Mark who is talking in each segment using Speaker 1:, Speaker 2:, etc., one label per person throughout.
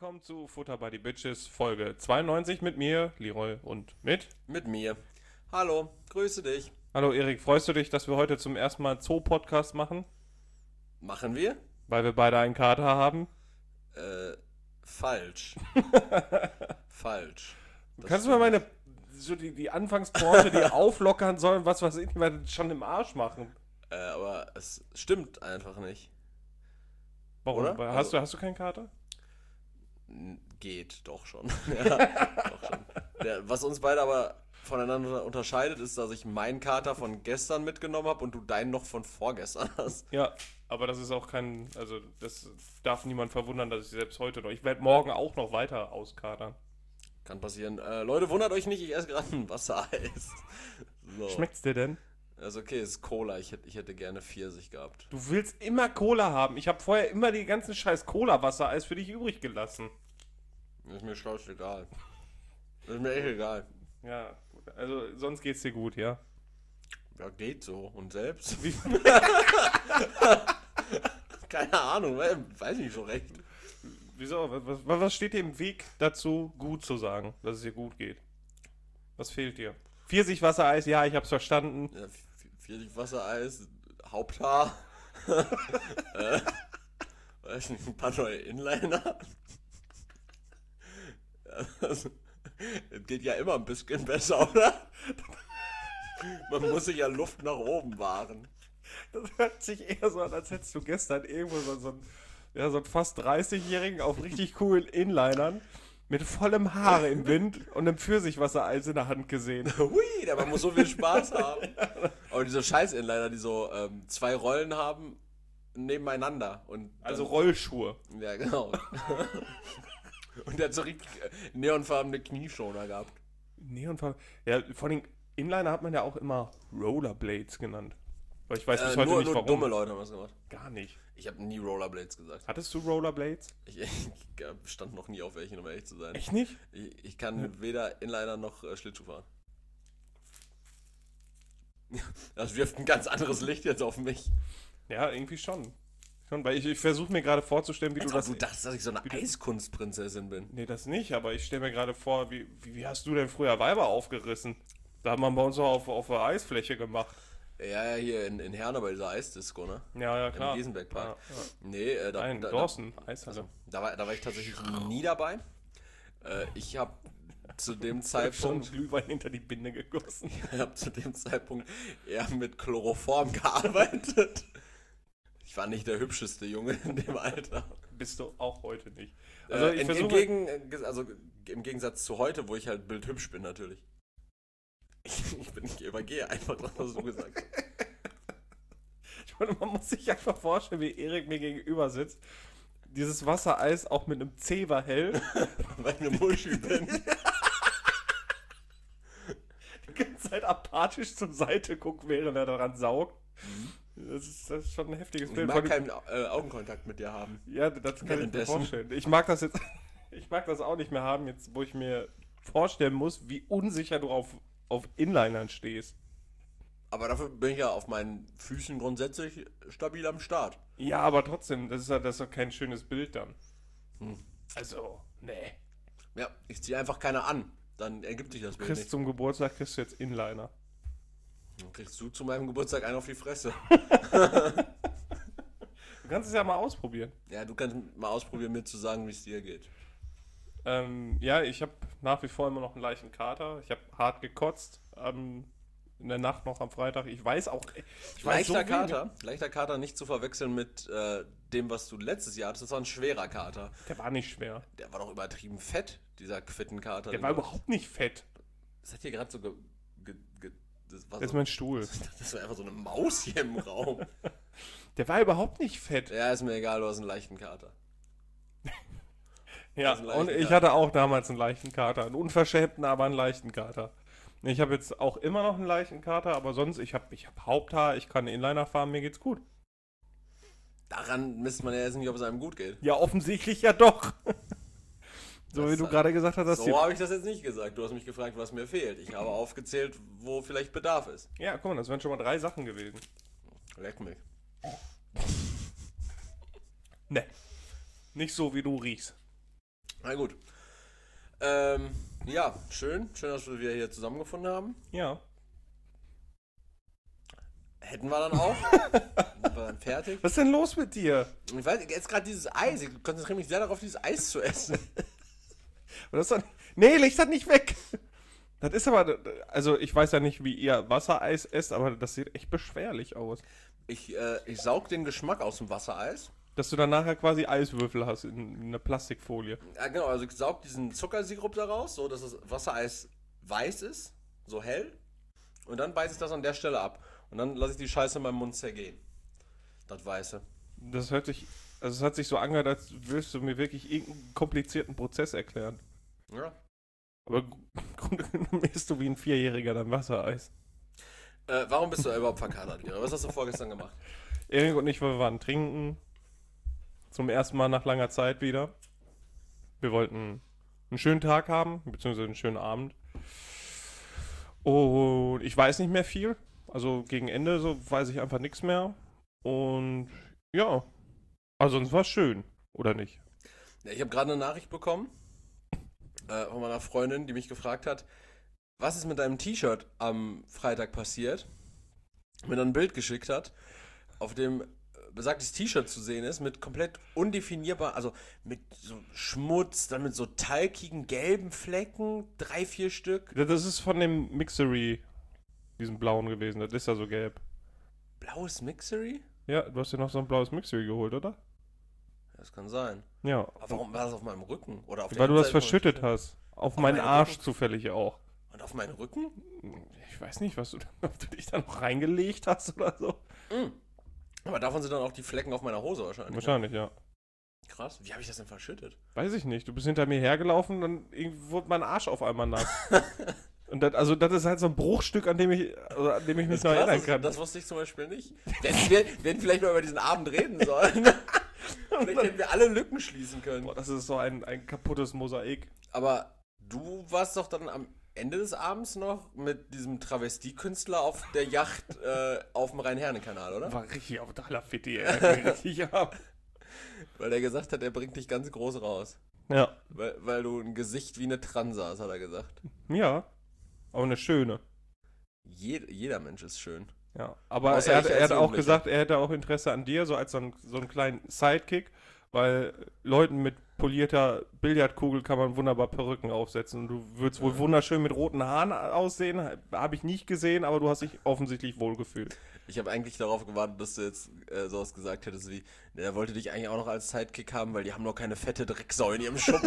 Speaker 1: willkommen zu Futter by the Bitches, Folge 92 mit mir, Leroy, und mit...
Speaker 2: Mit mir. Hallo, grüße dich.
Speaker 1: Hallo Erik, freust du dich, dass wir heute zum ersten Mal Zoo-Podcast machen?
Speaker 2: Machen wir?
Speaker 1: Weil wir beide einen Kater haben?
Speaker 2: Falsch. Falsch.
Speaker 1: Kannst du mal meine... so die Anfangsporte, die auflockern sollen, was weiß ich, weil schon im Arsch machen?
Speaker 2: Aber es stimmt einfach nicht.
Speaker 1: Warum?
Speaker 2: Oder?
Speaker 1: Hast du keinen Kater?
Speaker 2: Geht doch schon. Ja, doch schon. Was uns beide aber voneinander unterscheidet, ist, dass ich meinen Kater von gestern mitgenommen habe und du deinen noch von vorgestern hast.
Speaker 1: Ja, aber das ist auch kein... Also, das darf niemand verwundern, dass ich selbst heute noch... Ich werde morgen auch noch weiter auskatern.
Speaker 2: Kann passieren. Leute, wundert euch nicht, ich esse gerade ein Wassereis. So.
Speaker 1: Schmeckt's dir denn?
Speaker 2: Also okay, es ist Cola. Ich hätte gerne Pfirsich gehabt.
Speaker 1: Du willst immer Cola haben. Ich habe vorher immer die ganzen scheiß Cola-Wassereis für dich übrig gelassen.
Speaker 2: Ist mir scheißegal. Ist mir echt egal.
Speaker 1: Ja, gut. Also sonst geht's dir gut, ja?
Speaker 2: Ja, geht so. Und selbst?
Speaker 1: Wie?
Speaker 2: Keine Ahnung, weiß ich nicht so recht.
Speaker 1: Wieso? Was steht dir im Weg dazu, gut zu sagen, dass es dir gut geht? Was fehlt dir? Pfirsich-Wassereis, ja, ich hab's verstanden.
Speaker 2: Ja, Pfirsich, Wassereis, Haupthaar. Weiß nicht, ein paar neue Inliner. Also, es geht ja immer ein bisschen besser, oder? Man muss sich ja Luft nach oben wahren.
Speaker 1: Das hört sich eher so an, als hättest du gestern irgendwo so einen fast 30-Jährigen auf richtig coolen Inlinern mit vollem Haare im Wind und einem Pfirsichwassereis in der Hand gesehen.
Speaker 2: Hui, man muss so viel Spaß haben. Aber diese Scheiß-Inliner, die so 2 Rollen haben, nebeneinander. Und
Speaker 1: Also Rollschuhe.
Speaker 2: ja, genau. Und der hat so richtig neonfarbene Knieschoner gehabt.
Speaker 1: Neonfarben. Ja, vor allem Inliner hat man ja auch immer Rollerblades genannt. Aber ich weiß bis heute nicht
Speaker 2: nur
Speaker 1: warum.
Speaker 2: dumme Leute haben das gemacht.
Speaker 1: Gar nicht.
Speaker 2: Ich habe nie Rollerblades gesagt.
Speaker 1: Hattest du Rollerblades?
Speaker 2: Ich stand noch nie auf welchen, um ehrlich zu sein.
Speaker 1: Echt nicht?
Speaker 2: Ich kann weder Inliner noch Schlittschuh fahren. Das wirft ein ganz anderes Licht jetzt auf mich.
Speaker 1: Ja, irgendwie schon. Weil ich versuche mir gerade vorzustellen, wie
Speaker 2: Als
Speaker 1: du
Speaker 2: ob
Speaker 1: das...
Speaker 2: du dachtest, dass ich so eine Eiskunstprinzessin bin.
Speaker 1: Nee, das nicht, aber ich stelle mir gerade vor, wie hast du denn früher Weiber aufgerissen? Da hat man bei uns auch auf der Eisfläche gemacht.
Speaker 2: Ja, hier in Herne bei dieser Eisdisco, ne?
Speaker 1: Ja, klar.
Speaker 2: Im Giesenbergpark.
Speaker 1: Ja.
Speaker 2: Nee,
Speaker 1: Nein, Dawson, Eishalle.
Speaker 2: da war ich tatsächlich nie dabei. Ich habe zu dem
Speaker 1: Schon
Speaker 2: Zeitpunkt
Speaker 1: Glühwein hinter die Binde gegossen.
Speaker 2: eher mit Chloroform gearbeitet. Ich war nicht der hübscheste Junge in dem Alter.
Speaker 1: Bist du auch heute nicht.
Speaker 2: Also
Speaker 1: Also ich versuche...
Speaker 2: im Gegensatz zu heute, wo ich halt bildhübsch bin natürlich. Ich übergehe einfach das, was du gesagt hast.
Speaker 1: Ich meine, man muss sich einfach vorstellen, wie Erik mir gegenüber sitzt. Dieses Wassereis auch mit einem Zewa hält.
Speaker 2: Weil ich eine Muschi bin.
Speaker 1: Die ganze Zeit apathisch zur Seite guckt, während er daran saugt. Das ist schon ein heftiges
Speaker 2: Ich
Speaker 1: Bild.
Speaker 2: mag keinen Augenkontakt mit dir haben.
Speaker 1: Ja, das kann ich mir
Speaker 2: Währenddessen.
Speaker 1: vorstellen. Ich mag das jetzt... Ich mag das auch nicht mehr haben, jetzt wo ich mir vorstellen muss, wie unsicher du auf Inlinern stehst.
Speaker 2: Aber dafür bin ich ja auf meinen Füßen grundsätzlich stabil am Start.
Speaker 1: Ja, aber trotzdem, das ist doch kein schönes Bild dann. Also, nee.
Speaker 2: Ja, ich ziehe einfach keine an. Dann ergibt sich das Bild nicht.
Speaker 1: Zum Geburtstag kriegst du jetzt Inliner.
Speaker 2: Dann kriegst du zu meinem Geburtstag einen auf die Fresse.
Speaker 1: Du kannst es ja mal ausprobieren.
Speaker 2: Ja, du kannst mal ausprobieren, mir zu sagen, wie es dir geht.
Speaker 1: Ja, ich habe nach wie vor immer noch einen leichten Kater. Ich habe hart gekotzt in der Nacht noch am Freitag. Ich weiß
Speaker 2: Leichter Kater nicht zu verwechseln mit dem, was du letztes Jahr hattest. Das war ein schwerer Kater.
Speaker 1: Der war nicht schwer.
Speaker 2: Der war doch übertrieben fett, dieser Quittenkater.
Speaker 1: Der war überhaupt nicht fett.
Speaker 2: Das hat hier gerade so
Speaker 1: Das ist mein Stuhl.
Speaker 2: Das war einfach so eine Maus hier im Raum.
Speaker 1: Der war überhaupt nicht fett.
Speaker 2: Ja, ist mir egal, du hast einen leichten Kater.
Speaker 1: Ja,
Speaker 2: einen leichten
Speaker 1: und ich
Speaker 2: Kater.
Speaker 1: hatte auch damals einen leichten Kater. Einen unverschämten, aber einen leichten Kater. Ich habe jetzt auch immer noch einen leichten Kater, aber sonst, ich hab Haupthaar, ich kann Inliner fahren, mir geht's gut.
Speaker 2: Daran misst man ja jetzt nicht, ob es einem gut geht.
Speaker 1: Ja, offensichtlich ja doch. So
Speaker 2: Das
Speaker 1: wie du
Speaker 2: hat-
Speaker 1: gerade gesagt hast, dass
Speaker 2: So habe ich das jetzt nicht gesagt. Du hast mich gefragt, was mir fehlt. Ich habe aufgezählt, wo vielleicht Bedarf ist.
Speaker 1: Ja, guck mal, das wären schon mal 3 Sachen gewesen.
Speaker 2: Leck mich.
Speaker 1: Ne. Nicht so, wie du riechst.
Speaker 2: Na gut. Ja, schön. Schön, dass wir wieder hier zusammengefunden haben.
Speaker 1: Ja.
Speaker 2: Hätten wir dann auch. Sind wir dann fertig.
Speaker 1: Was ist denn los mit dir?
Speaker 2: Ich weiß, jetzt gerade dieses Eis. Ich konzentriere mich sehr darauf, dieses Eis zu essen.
Speaker 1: Nee, leg das nicht weg. Das ist aber, also ich weiß ja nicht, wie ihr Wassereis esst, aber das sieht echt beschwerlich aus.
Speaker 2: Ich saug den Geschmack aus dem Wassereis.
Speaker 1: Dass du dann nachher quasi Eiswürfel hast in einer Plastikfolie.
Speaker 2: Ja, genau. Also ich saug diesen Zuckersirup daraus, so dass das Wassereis weiß ist, so hell. Und dann beiße ich das an der Stelle ab. Und dann lasse ich die Scheiße in meinem Mund zergehen. Das Weiße.
Speaker 1: Das hört sich, also es hat sich so angehört, als willst du mir wirklich irgendeinen komplizierten Prozess erklären.
Speaker 2: Ja.
Speaker 1: Aber im Grunde genommen isst du wie ein Vierjähriger dann Wassereis.
Speaker 2: Warum bist du überhaupt verkatert, Lira? Was hast du vorgestern gemacht?
Speaker 1: Erik und ich, wir waren trinken. Zum ersten Mal nach langer Zeit wieder. Wir wollten einen schönen Tag haben, beziehungsweise einen schönen Abend. Und ich weiß nicht mehr viel. Also gegen Ende so weiß ich einfach nichts mehr. Und ja, also sonst war es schön, oder nicht?
Speaker 2: Ja, ich habe gerade eine Nachricht bekommen von meiner Freundin, die mich gefragt hat, was ist mit deinem T-Shirt am Freitag passiert? Mir dann ein Bild geschickt hat, auf dem besagtes T-Shirt zu sehen ist, mit komplett undefinierbar, also mit so Schmutz, dann mit so talkigen gelben Flecken, 3, 4 Stück.
Speaker 1: Das ist von dem Mixery, diesem blauen gewesen. Das ist ja so gelb.
Speaker 2: Blaues Mixery?
Speaker 1: Ja, du hast ja noch so ein blaues Mixery geholt, oder?
Speaker 2: Das kann sein.
Speaker 1: Ja.
Speaker 2: Aber warum war das auf meinem Rücken? Oder auf der
Speaker 1: Weil du das
Speaker 2: Innenseite von meinem
Speaker 1: verschüttet
Speaker 2: T-Shirt?
Speaker 1: hast. Auf meinen
Speaker 2: meinen
Speaker 1: Arsch
Speaker 2: Rücken?
Speaker 1: zufällig auch.
Speaker 2: Und auf meinen Rücken?
Speaker 1: Ich weiß nicht, ob du dich da noch reingelegt hast oder so.
Speaker 2: Aber davon sind dann auch die Flecken auf meiner Hose wahrscheinlich.
Speaker 1: Wahrscheinlich, ja.
Speaker 2: Krass. Wie habe ich das denn verschüttet?
Speaker 1: Weiß ich nicht. Du bist hinter mir hergelaufen, dann irgendwie wurde mein Arsch auf einmal nass. Und das, also das ist halt so ein Bruchstück, an dem ich mich noch erinnern kann.
Speaker 2: Das wusste ich zum Beispiel nicht. Wir hätten vielleicht mal über diesen Abend reden sollen. Vielleicht hätten wir alle Lücken schließen können.
Speaker 1: Boah, das ist so ein kaputtes Mosaik.
Speaker 2: Aber du warst doch dann am Ende des Abends noch mit diesem Travestiekünstler auf der Yacht auf dem Rhein-Herne-Kanal, oder?
Speaker 1: War richtig auf der Fitti, ey. Richtig ab.
Speaker 2: Weil der gesagt hat, er bringt dich ganz groß raus.
Speaker 1: Ja.
Speaker 2: Weil du ein Gesicht wie eine Transe hast, hat er gesagt.
Speaker 1: Ja. Aber eine schöne.
Speaker 2: Jeder Mensch ist schön.
Speaker 1: Ja. Aber
Speaker 2: Außer
Speaker 1: er
Speaker 2: ich
Speaker 1: hat
Speaker 2: als
Speaker 1: auch
Speaker 2: Jugendlicher.
Speaker 1: gesagt, er hätte auch Interesse an dir, so als so einen kleinen Sidekick, weil Leuten mit polierter Billardkugel kann man wunderbar Perücken aufsetzen. Und du würdest wohl wunderschön mit roten Haaren aussehen. Habe ich nicht gesehen, aber du hast dich offensichtlich wohlgefühlt.
Speaker 2: Ich habe eigentlich darauf gewartet, dass du jetzt sowas gesagt hättest wie, er wollte dich eigentlich auch noch als Sidekick haben, weil die haben noch keine fette Drecksau in ihrem Schuppen.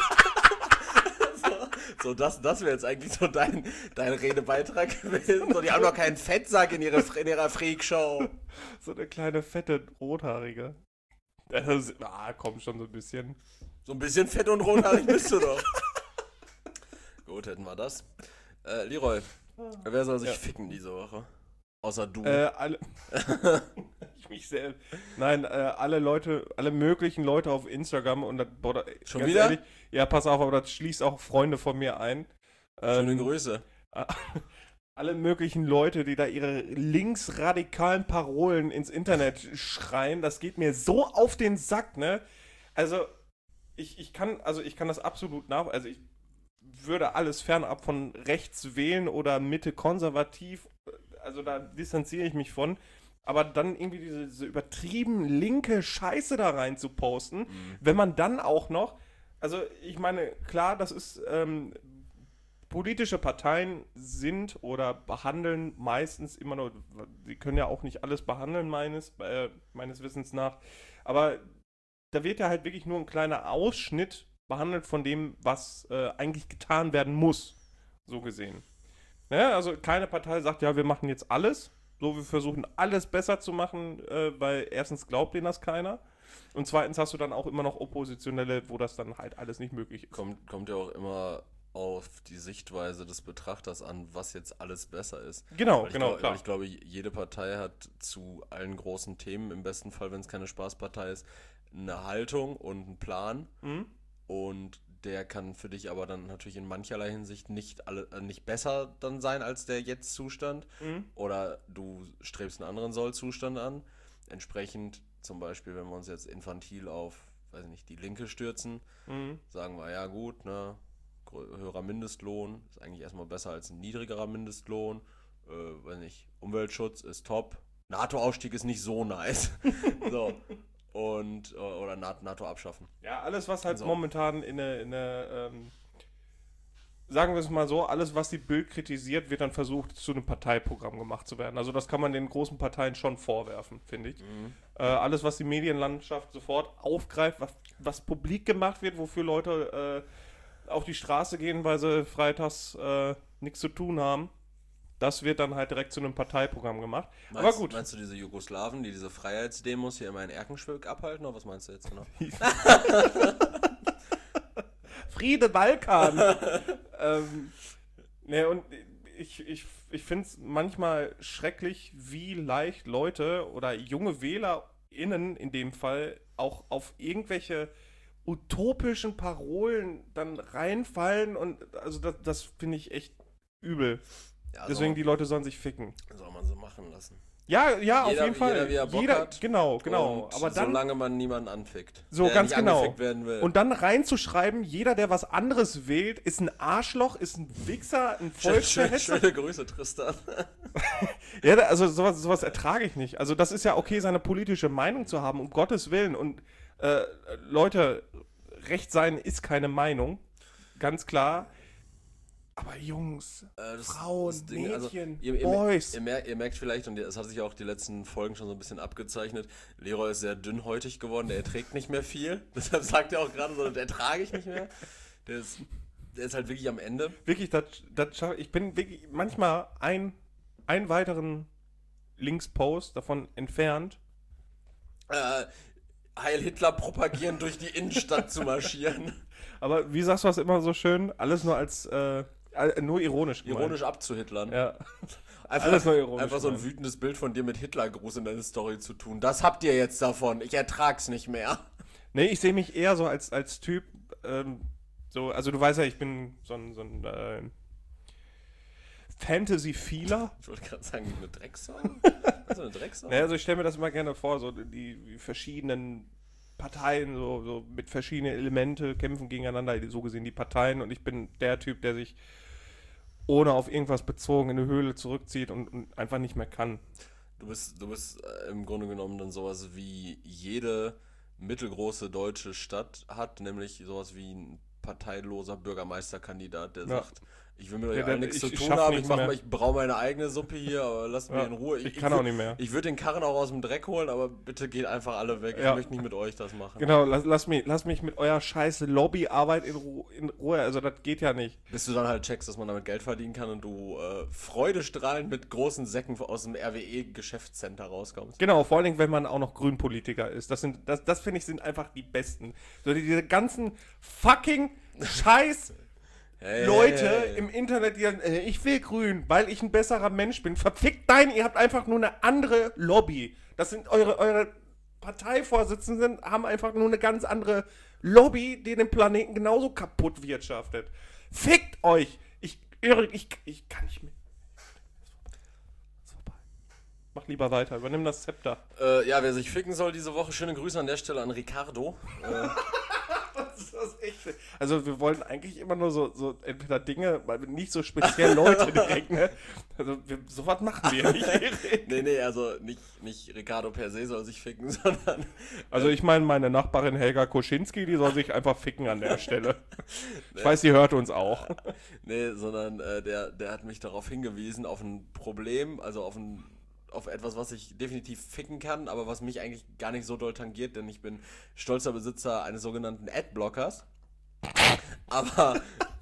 Speaker 2: so das wäre jetzt eigentlich so dein Redebeitrag gewesen. So, die haben noch keinen Fettsack in ihrer Freakshow.
Speaker 1: So eine kleine, fette, rothaarige. Komm schon so ein bisschen.
Speaker 2: So ein bisschen fett und rothaarig bist du doch. Gut, hätten wir das. Leroy, wer soll sich ficken diese Woche? Außer du.
Speaker 1: Alle. Ich mich selbst. Nein, alle möglichen Leute auf Instagram und das, boah,
Speaker 2: Schon
Speaker 1: ganz
Speaker 2: wieder?
Speaker 1: Ehrlich, ja, pass auf, aber das schließt auch Freunde von mir ein.
Speaker 2: Schöne Grüße.
Speaker 1: Alle möglichen Leute, die da ihre linksradikalen Parolen ins Internet schreien, das geht mir so auf den Sack, ne? Also, ich kann das absolut also ich würde alles fernab von rechts wählen oder Mitte konservativ, also da distanziere ich mich von. Aber dann irgendwie diese übertrieben linke Scheiße da rein zu posten, wenn man dann auch noch, also ich meine, klar, das ist, politische Parteien sind oder behandeln meistens immer nur, sie können ja auch nicht alles behandeln, meines Wissens nach, aber da wird ja halt wirklich nur ein kleiner Ausschnitt behandelt von dem, was eigentlich getan werden muss, so gesehen. Ne? Also keine Partei sagt, ja, wir machen jetzt alles, so, wir versuchen alles besser zu machen, weil erstens glaubt denen das keiner und zweitens hast du dann auch immer noch Oppositionelle, wo das dann halt alles nicht möglich ist.
Speaker 2: Kommt ja auch immer auf die Sichtweise des Betrachters an, was jetzt alles besser ist.
Speaker 1: Genau,
Speaker 2: Weil
Speaker 1: klar.
Speaker 2: ich glaube, jede Partei hat zu allen großen Themen, im besten Fall, wenn es keine Spaßpartei ist, eine Haltung und einen Plan.
Speaker 1: Mhm.
Speaker 2: Und der kann für dich aber dann natürlich in mancherlei Hinsicht nicht besser dann sein als der Jetzt-Zustand.
Speaker 1: Mhm.
Speaker 2: Oder du strebst einen anderen Soll-Zustand an. Entsprechend, zum Beispiel, wenn wir uns jetzt infantil auf weiß nicht, die Linke stürzen,
Speaker 1: Mhm.
Speaker 2: sagen wir, ja gut, ne, höherer Mindestlohn ist eigentlich erstmal besser als ein niedrigerer Mindestlohn, weiß nicht, Umweltschutz ist top, NATO-Ausstieg ist nicht so nice, so, und, oder NATO abschaffen.
Speaker 1: Ja, alles, was halt
Speaker 2: So.
Speaker 1: momentan sagen wir es mal so, alles, was die Bild kritisiert, wird dann versucht, zu einem Parteiprogramm gemacht zu werden. Also das kann man den großen Parteien schon vorwerfen, finde ich. Alles, was die Medienlandschaft sofort aufgreift, was publik gemacht wird, wofür Leute auf die Straße gehen, weil sie freitags nichts zu tun haben, das wird dann halt direkt zu einem Parteiprogramm gemacht. Aber gut.
Speaker 2: Meinst du diese Jugoslawen, die diese Freiheitsdemos hier immer in Erkenschwick abhalten, oder was meinst du jetzt genau?
Speaker 1: Friede Balkan. Ne, und ich finde es manchmal schrecklich, wie leicht Leute oder junge WählerInnen in dem Fall auch auf irgendwelche utopischen Parolen dann reinfallen und also das finde ich echt übel.
Speaker 2: Ja,
Speaker 1: Deswegen die Leute sollen sich ficken.
Speaker 2: soll man so machen lassen.
Speaker 1: Ja, auf
Speaker 2: Jeder-
Speaker 1: jeden Fall.
Speaker 2: jeder, wie er Bock hat.
Speaker 1: Genau.
Speaker 2: Und
Speaker 1: Aber dann
Speaker 2: solange man niemanden anfickt.
Speaker 1: So,
Speaker 2: der
Speaker 1: ganz
Speaker 2: nicht
Speaker 1: genau.
Speaker 2: angefickt werden will.
Speaker 1: und dann reinzuschreiben, jeder, der was anderes wählt, ist ein Arschloch, ist ein Wichser, ein Volksverhetzer.
Speaker 2: Schöne Grüße, Tristan.
Speaker 1: Ja, also sowas ertrage ich nicht. Also das ist ja okay, seine politische Meinung zu haben, um Gottes Willen. Und Leute, Recht sein ist keine Meinung, ganz klar. Aber Jungs, Frauen, Mädchen, Boys.
Speaker 2: Ihr merkt vielleicht, und das hat sich auch die letzten Folgen schon so ein bisschen abgezeichnet, Leroy ist sehr dünnhäutig geworden, der erträgt nicht mehr viel. Deshalb sagt er auch gerade so, der ertrage ich nicht mehr. Der ist halt wirklich am Ende.
Speaker 1: Wirklich, ich bin wirklich manchmal einen weiteren Linkspost davon entfernt.
Speaker 2: Heil Hitler propagieren, durch die Innenstadt zu marschieren.
Speaker 1: Aber wie sagst du das immer so schön? Alles nur als nur ironisch gemeint.
Speaker 2: Ironisch abzuhitlern.
Speaker 1: Ja.
Speaker 2: Einfach,
Speaker 1: Alles nur ironisch
Speaker 2: einfach so ein
Speaker 1: gemeint.
Speaker 2: wütendes Bild von dir mit Hitlergruß in deine Story zu tun. Das habt ihr jetzt davon. Ich ertrag's nicht mehr.
Speaker 1: Nee, ich sehe mich eher so als Typ, so, also du weißt ja, ich bin so ein Fantasy-Feeler.
Speaker 2: Ich wollte gerade sagen, eine Drecksau. Also eine Drecksau?
Speaker 1: Naja, also ich stelle mir das immer gerne vor, so die verschiedenen Parteien, so mit verschiedenen Elemente kämpfen gegeneinander, so gesehen die Parteien, und ich bin der Typ, der sich ohne auf irgendwas bezogen in eine Höhle zurückzieht und einfach nicht mehr kann.
Speaker 2: Du bist im Grunde genommen dann sowas wie jede mittelgroße deutsche Stadt hat, nämlich sowas wie ein parteiloser Bürgermeisterkandidat, der
Speaker 1: Ja.
Speaker 2: sagt, ich will mit euch
Speaker 1: Ja,
Speaker 2: allen nichts zu
Speaker 1: ich
Speaker 2: tun
Speaker 1: schaff
Speaker 2: haben,
Speaker 1: nichts mehr.
Speaker 2: ich braue meine eigene Suppe hier, aber lasst mich
Speaker 1: Ja,
Speaker 2: in Ruhe.
Speaker 1: ich kann auch nicht mehr.
Speaker 2: Ich würde den Karren auch aus dem Dreck holen, aber bitte geht einfach alle weg.
Speaker 1: Ja.
Speaker 2: Ich möchte nicht mit euch das machen.
Speaker 1: Genau, lass mich mit eurer scheiß Lobbyarbeit in Ruhe, also das geht ja nicht.
Speaker 2: Bis du dann halt checkst, dass man damit Geld verdienen kann und du freudestrahlend mit großen Säcken aus dem RWE-Geschäftscenter rauskommst.
Speaker 1: Genau, vor allen Dingen, wenn man auch noch Grünpolitiker ist. Das finde ich, sind einfach die Besten. So diese ganzen fucking scheiß
Speaker 2: Hey,
Speaker 1: Leute
Speaker 2: hey.
Speaker 1: im Internet, die sagen, ich will grün, weil ich ein besserer Mensch bin. Verfickt ihr habt einfach nur eine andere Lobby. Das sind eure Parteivorsitzenden, haben einfach nur eine ganz andere Lobby, die den Planeten genauso kaputt wirtschaftet. Fickt euch! Ich kann nicht mehr. Ist vorbei. Mach lieber weiter, übernimm das Zepter.
Speaker 2: Ja, wer sich ficken soll diese Woche, schöne Grüße an der Stelle an Ricardo.
Speaker 1: Das ist das echt. Also wir wollen eigentlich immer nur so entweder Dinge, weil wir nicht so speziell Leute direkt, ne? Also sowas machen wir nicht.
Speaker 2: Nee, also nicht Ricardo per se soll sich ficken, sondern
Speaker 1: Also ich meine meine Nachbarin Helga Koschinski, die soll sich einfach ficken an der Stelle. Ich weiß, sie hört uns auch.
Speaker 2: sondern der hat mich darauf hingewiesen, auf ein Problem, also auf etwas, was ich definitiv ficken kann, aber was mich eigentlich gar nicht so doll tangiert, denn ich bin stolzer Besitzer eines sogenannten Adblockers. Aber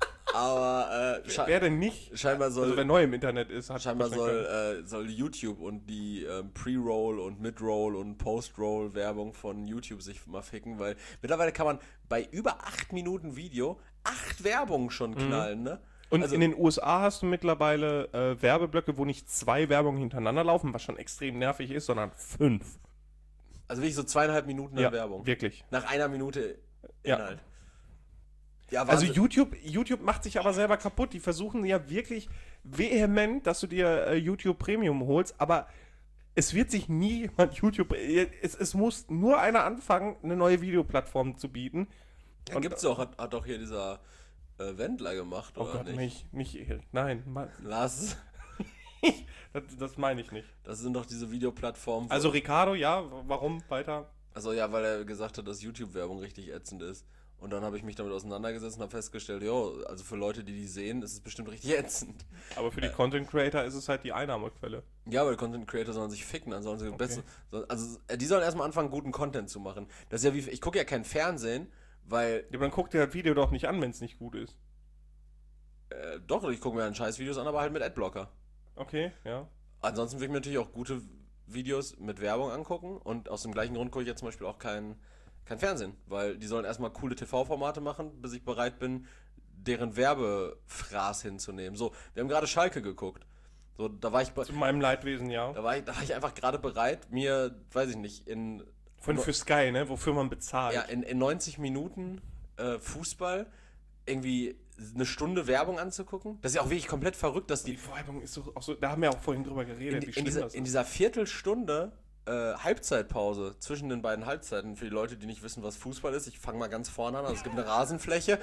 Speaker 1: Wer denn nicht?
Speaker 2: scheinbar soll
Speaker 1: Also wer neu im Internet ist, hat
Speaker 2: Scheinbar
Speaker 1: wahrscheinlich
Speaker 2: soll YouTube und die Pre-Roll und Mid-Roll und Post-Roll Werbung von YouTube sich mal ficken, weil mittlerweile kann man bei über 8 Minuten Video 8 Werbungen schon knallen, ne?
Speaker 1: Und
Speaker 2: Also-
Speaker 1: in den USA hast du mittlerweile Werbeblöcke, wo nicht 2 Werbungen hintereinander laufen, was schon extrem nervig ist, sondern 5.
Speaker 2: Also wirklich so 2,5 Minuten an Werbung.
Speaker 1: Wirklich.
Speaker 2: Nach einer Minute
Speaker 1: Ja.
Speaker 2: Inhalt. Ja,
Speaker 1: Also
Speaker 2: Wahnsinn.
Speaker 1: YouTube macht sich aber selber kaputt. Die versuchen ja wirklich vehement, dass du dir YouTube Premium holst, aber es wird sich nie jemand YouTube, es muss nur einer anfangen, eine neue Videoplattform zu bieten.
Speaker 2: Ja, gibt's doch, hat doch hier dieser Wendler gemacht,
Speaker 1: Oh
Speaker 2: oder
Speaker 1: Gott,
Speaker 2: nicht?
Speaker 1: nicht, nein,
Speaker 2: Lass.
Speaker 1: das meine ich nicht.
Speaker 2: Das sind doch diese Videoplattformen.
Speaker 1: Also Ricardo, ja, warum weiter?
Speaker 2: Also ja, weil er gesagt hat, dass YouTube-Werbung richtig ätzend ist. Und dann habe ich mich damit auseinandergesetzt und habe festgestellt, jo, also für Leute, die sehen, ist es bestimmt richtig ätzend.
Speaker 1: Aber für die Content Creator ist es halt die Einnahmequelle.
Speaker 2: Ja, weil Content Creator sollen sich ficken, dann sollen sie
Speaker 1: Okay.
Speaker 2: also die sollen erstmal anfangen, guten Content zu machen. Das ist ja wie, ich gucke ja kein Fernsehen, weil,
Speaker 1: Ja, aber dann guck dir das Video doch nicht an, wenn es nicht gut ist.
Speaker 2: doch, ich gucke mir dann Scheißvideos an, aber halt mit Adblocker.
Speaker 1: Okay, ja.
Speaker 2: Ansonsten will ich mir natürlich auch gute Videos mit Werbung angucken und aus dem gleichen Grund gucke ich jetzt zum Beispiel auch kein Fernsehen, weil die sollen erstmal coole TV-Formate machen, bis ich bereit bin, deren Werbefraß hinzunehmen. So, wir haben gerade Schalke geguckt. So, da war ich
Speaker 1: Zu meinem Leidwesen, ja.
Speaker 2: da war ich einfach gerade bereit, mir, weiß ich nicht,
Speaker 1: Für Sky, ne? Wofür man bezahlt.
Speaker 2: ja, in 90 Minuten Fußball irgendwie eine Stunde Werbung anzugucken. Das ist ja auch wirklich komplett verrückt, dass
Speaker 1: Die Werbung ist doch auch so, da haben wir auch vorhin drüber geredet, wie schlimm das
Speaker 2: in
Speaker 1: ist.
Speaker 2: dieser Viertelstunde Halbzeitpause zwischen den beiden Halbzeiten, für die Leute, die nicht wissen, was Fußball ist, ich fange mal ganz vorne an, also es gibt eine Rasenfläche,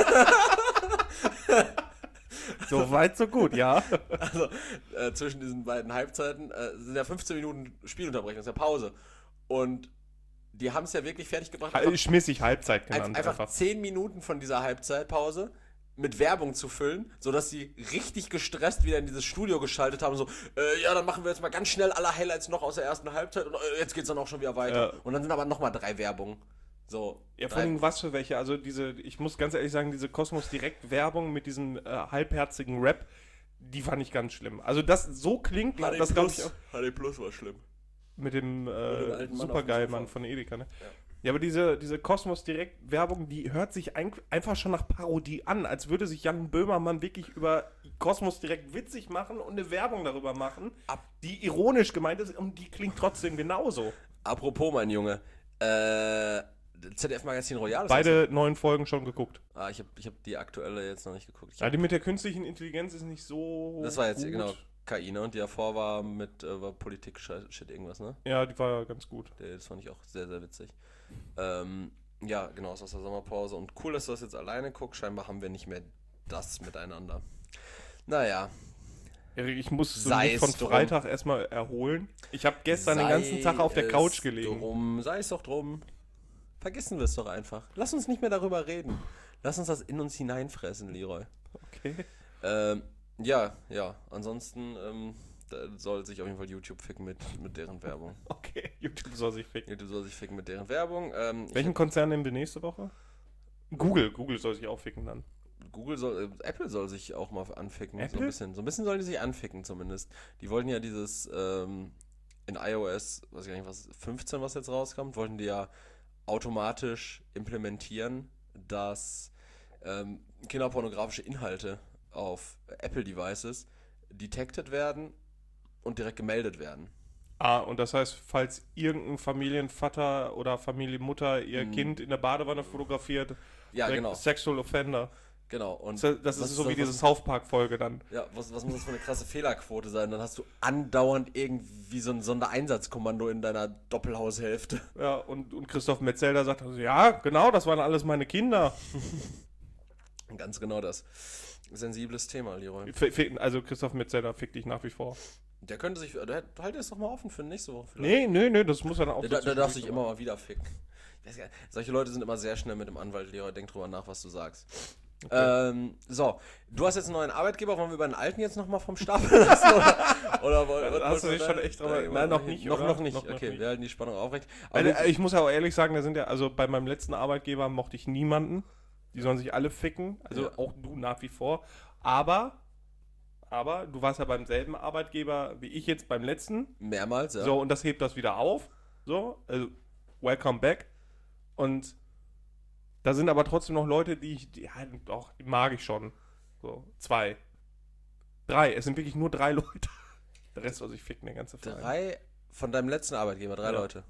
Speaker 1: So weit, so gut, ja.
Speaker 2: also zwischen diesen beiden Halbzeiten sind ja 15 Minuten Spielunterbrechung, das ist ja Pause. Und die haben es ja wirklich fertig gebracht,
Speaker 1: Schmissig Halbzeit genannt.
Speaker 2: einfach 10 Minuten von dieser Halbzeitpause mit Werbung zu füllen, sodass sie richtig gestresst wieder in dieses Studio geschaltet haben, so, ja, dann machen wir jetzt mal ganz schnell alle Highlights noch aus der ersten Halbzeit und jetzt geht's dann auch schon wieder weiter.
Speaker 1: Ja.
Speaker 2: Und dann sind aber nochmal 3 Werbungen. So.
Speaker 1: Ja, vor
Speaker 2: 3.
Speaker 1: allem was für welche, also ich muss ganz ehrlich sagen, diese Kosmos Direkt Werbung mit diesem halbherzigen Rap, die fand ich ganz schlimm. Also das so klingt, das glaube ich auch
Speaker 2: HD Plus war schlimm.
Speaker 1: mit dem
Speaker 2: alten Mann auf dem
Speaker 1: Supergeil-Mann
Speaker 2: Sofa.
Speaker 1: von Edeka, ne?
Speaker 2: Ja.
Speaker 1: Ja, aber diese Kosmos Direkt Werbung, die hört sich einfach schon nach Parodie an, als würde sich Jan Böhmermann wirklich über Kosmos Direkt witzig machen und eine Werbung darüber machen, die ironisch gemeint ist und die klingt trotzdem genauso.
Speaker 2: Apropos, mein Junge, ZDF Magazin Royal ist
Speaker 1: Beide 9 Folgen schon geguckt.
Speaker 2: ich hab die aktuelle jetzt noch nicht geguckt.
Speaker 1: Ja, die mit der künstlichen Intelligenz ist nicht so
Speaker 2: Das war jetzt,
Speaker 1: gut.
Speaker 2: genau, KI, ne? Und die davor war mit war Politik-Shit irgendwas, ne?
Speaker 1: Ja, die war ganz gut.
Speaker 2: Das fand ich auch sehr, sehr witzig. Ja, genau, ist aus der Sommerpause. Und cool, dass du das jetzt alleine guckst. Scheinbar haben wir nicht mehr das miteinander. Naja.
Speaker 1: Erik, ich muss so
Speaker 2: Sei
Speaker 1: mich von
Speaker 2: es drum.
Speaker 1: Freitag erstmal erholen. Ich habe gestern den ganzen Tag auf der Couch gelegen.
Speaker 2: Sei es doch drum. Vergessen wir es doch einfach. Lass uns nicht mehr darüber reden. Lass uns das in uns hineinfressen, Leroy.
Speaker 1: Okay.
Speaker 2: Ja. Ansonsten da soll sich auf jeden Fall YouTube ficken mit deren Werbung.
Speaker 1: Okay, YouTube soll sich ficken.
Speaker 2: YouTube soll sich ficken mit deren Werbung.
Speaker 1: Welchen Konzern nehmen wir nächste Woche? Google soll sich auch ficken dann.
Speaker 2: Apple soll sich auch mal anficken.
Speaker 1: Apple?
Speaker 2: So ein bisschen sollen die sich anficken zumindest. Die wollten ja dieses in iOS, weiß ich gar nicht, was 15, was jetzt rauskommt, wollten die ja automatisch implementieren, dass kinderpornografische Inhalte auf Apple-Devices detected werden und direkt gemeldet werden.
Speaker 1: Ah, und das heißt, falls irgendein Familienvater oder Familienmutter ihr Kind in der Badewanne fotografiert,
Speaker 2: Ja,
Speaker 1: direkt
Speaker 2: genau.
Speaker 1: Sexual Offender.
Speaker 2: Genau. Und
Speaker 1: Das
Speaker 2: was
Speaker 1: ist so wie
Speaker 2: das,
Speaker 1: diese South Park-Folge dann.
Speaker 2: Ja, was muss das für eine krasse Fehlerquote sein? Dann hast du andauernd irgendwie so ein Sondereinsatzkommando in deiner Doppelhaushälfte.
Speaker 1: Ja, und Christoph Metzelder sagt also, ja, genau, das waren alles meine Kinder.
Speaker 2: Ganz genau das. Sensibles Thema, Leroy.
Speaker 1: Also Christoph Metzelder fickt dich nach wie vor.
Speaker 2: Der könnte sich, halt es doch mal offen für nächste Woche vielleicht.
Speaker 1: Nee, das muss er dann auch
Speaker 2: Der darf sich immer mal wieder ficken. Ich weiß gar nicht, solche Leute sind immer sehr schnell mit dem Anwalt, Leroy. Denk drüber nach, was du sagst.
Speaker 1: Okay.
Speaker 2: So, du hast jetzt einen neuen Arbeitgeber. Wollen wir über den alten jetzt nochmal vom Stapel lassen? Oder
Speaker 1: Hast du dich schon echt drüber... Nein, noch nicht, oder?
Speaker 2: Noch nicht. Okay, wir halten die Spannung aufrecht.
Speaker 1: Also, ich muss ja auch ehrlich sagen, da sind ja, also bei meinem letzten Arbeitgeber mochte ich niemanden. Die sollen sich alle ficken. Also
Speaker 2: Ja.
Speaker 1: auch du nach wie vor. Aber du warst ja beim selben Arbeitgeber wie ich jetzt beim letzten.
Speaker 2: Mehrmals, ja.
Speaker 1: So, und das hebt das wieder auf. So, also welcome back. Und da sind aber trotzdem noch Leute, die mag ich schon. So, 2. 3. Es sind wirklich nur 3 Leute. Der Rest soll sich ficken, der ganze Verein.
Speaker 2: 3 von deinem letzten Arbeitgeber, 3
Speaker 1: Ja.
Speaker 2: Leute.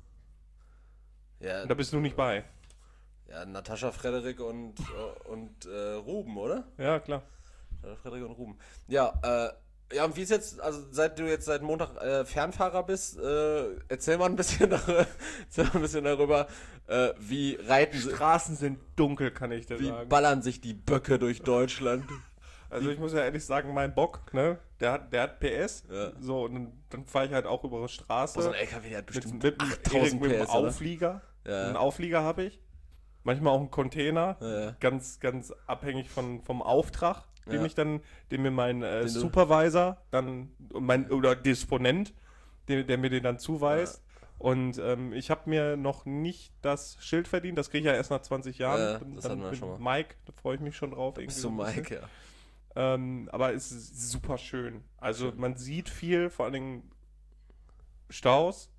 Speaker 2: Ja,
Speaker 1: Und da bist du nicht bei.
Speaker 2: ja, Natascha, Frederik und Ruben, oder?
Speaker 1: Ja, klar.
Speaker 2: Frederik und Ruben. Ja, Ja, und wie ist jetzt, also seit du jetzt seit Montag Fernfahrer bist, erzähl mal ein bisschen, darüber, wie reiten sie,
Speaker 1: Straßen sind dunkel, kann ich dir
Speaker 2: wie
Speaker 1: sagen.
Speaker 2: ballern sich die Böcke durch Deutschland.
Speaker 1: Also ich muss ja ehrlich sagen, mein Bock, ne, der hat PS.
Speaker 2: Ja.
Speaker 1: So, und dann fahre ich halt auch über die Straße.
Speaker 2: So ein LKW, der hat bestimmt
Speaker 1: mit einem
Speaker 2: 8000
Speaker 1: mit einem
Speaker 2: PS, oder?
Speaker 1: Auflieger.
Speaker 2: Ja.
Speaker 1: Einen Auflieger habe ich. Manchmal auch einen Container.
Speaker 2: Ja.
Speaker 1: Ganz, ganz abhängig vom Auftrag,
Speaker 2: Ja.
Speaker 1: den mir mein
Speaker 2: du-
Speaker 1: Supervisor dann, oder Disponent, der mir den dann zuweist. Und ich habe mir noch nicht das Schild verdient. Das kriege ich ja erst nach 20 Jahren.
Speaker 2: Ja, das hatten wir
Speaker 1: mit
Speaker 2: schon mal.
Speaker 1: Mike, da freue ich mich schon drauf.
Speaker 2: Bist du
Speaker 1: so ein bisschen.
Speaker 2: Mike, ja.
Speaker 1: Aber es ist super schön. Also
Speaker 2: Schön.
Speaker 1: man sieht viel, vor allen Dingen Staus.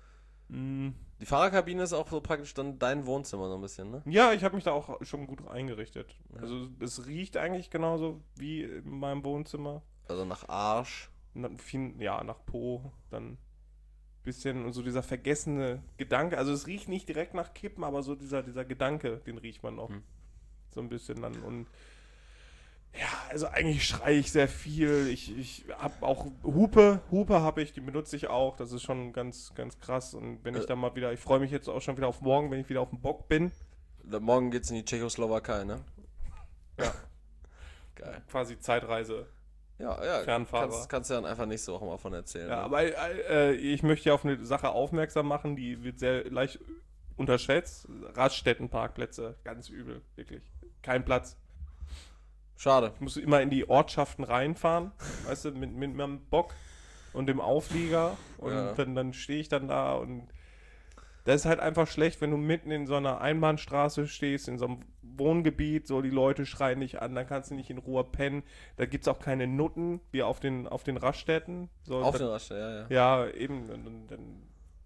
Speaker 2: Die Fahrerkabine ist auch so praktisch dann dein Wohnzimmer so ein bisschen, ne?
Speaker 1: Ja, ich habe mich da auch schon gut eingerichtet.
Speaker 2: Ja.
Speaker 1: Also es riecht eigentlich genauso wie in meinem Wohnzimmer.
Speaker 2: Also nach Arsch.
Speaker 1: Ja, nach Po, dann bisschen und so dieser vergessene Gedanke. Also es riecht nicht direkt nach Kippen, aber so dieser Gedanke, den riecht man noch.
Speaker 2: Hm.
Speaker 1: So ein bisschen dann. Und ja, also eigentlich schreie ich sehr viel. Ich habe auch Hupe habe ich, die benutze ich auch. Das ist schon ganz, ganz krass. Und wenn ich dann mal wieder, ich freue mich jetzt auch schon wieder auf morgen, wenn ich wieder auf dem Bock bin.
Speaker 2: Morgen geht's in die Tschechoslowakei, ne?
Speaker 1: Ja.
Speaker 2: Geil.
Speaker 1: Quasi Zeitreise.
Speaker 2: Ja,
Speaker 1: Fernfahrer.
Speaker 2: kannst du ja einfach nächste Woche mal von erzählen.
Speaker 1: Ja,
Speaker 2: ne?
Speaker 1: aber ich möchte ja auf eine Sache aufmerksam machen, die wird sehr leicht unterschätzt. Raststättenparkplätze, ganz übel, wirklich. Kein Platz.
Speaker 2: Schade.
Speaker 1: Ich muss immer in die Ortschaften reinfahren, weißt du, mit meinem Bock und dem Auflieger. Und
Speaker 2: Ja.
Speaker 1: dann stehe ich dann da und das ist halt einfach schlecht, wenn du mitten in so einer Einbahnstraße stehst, in so einem Wohngebiet, so die Leute schreien dich an, dann kannst du nicht in Ruhe pennen. Da gibt es auch keine Nutten, wie auf den Raststätten. So,
Speaker 2: Auf den Rasch, ja.
Speaker 1: ja, eben, dann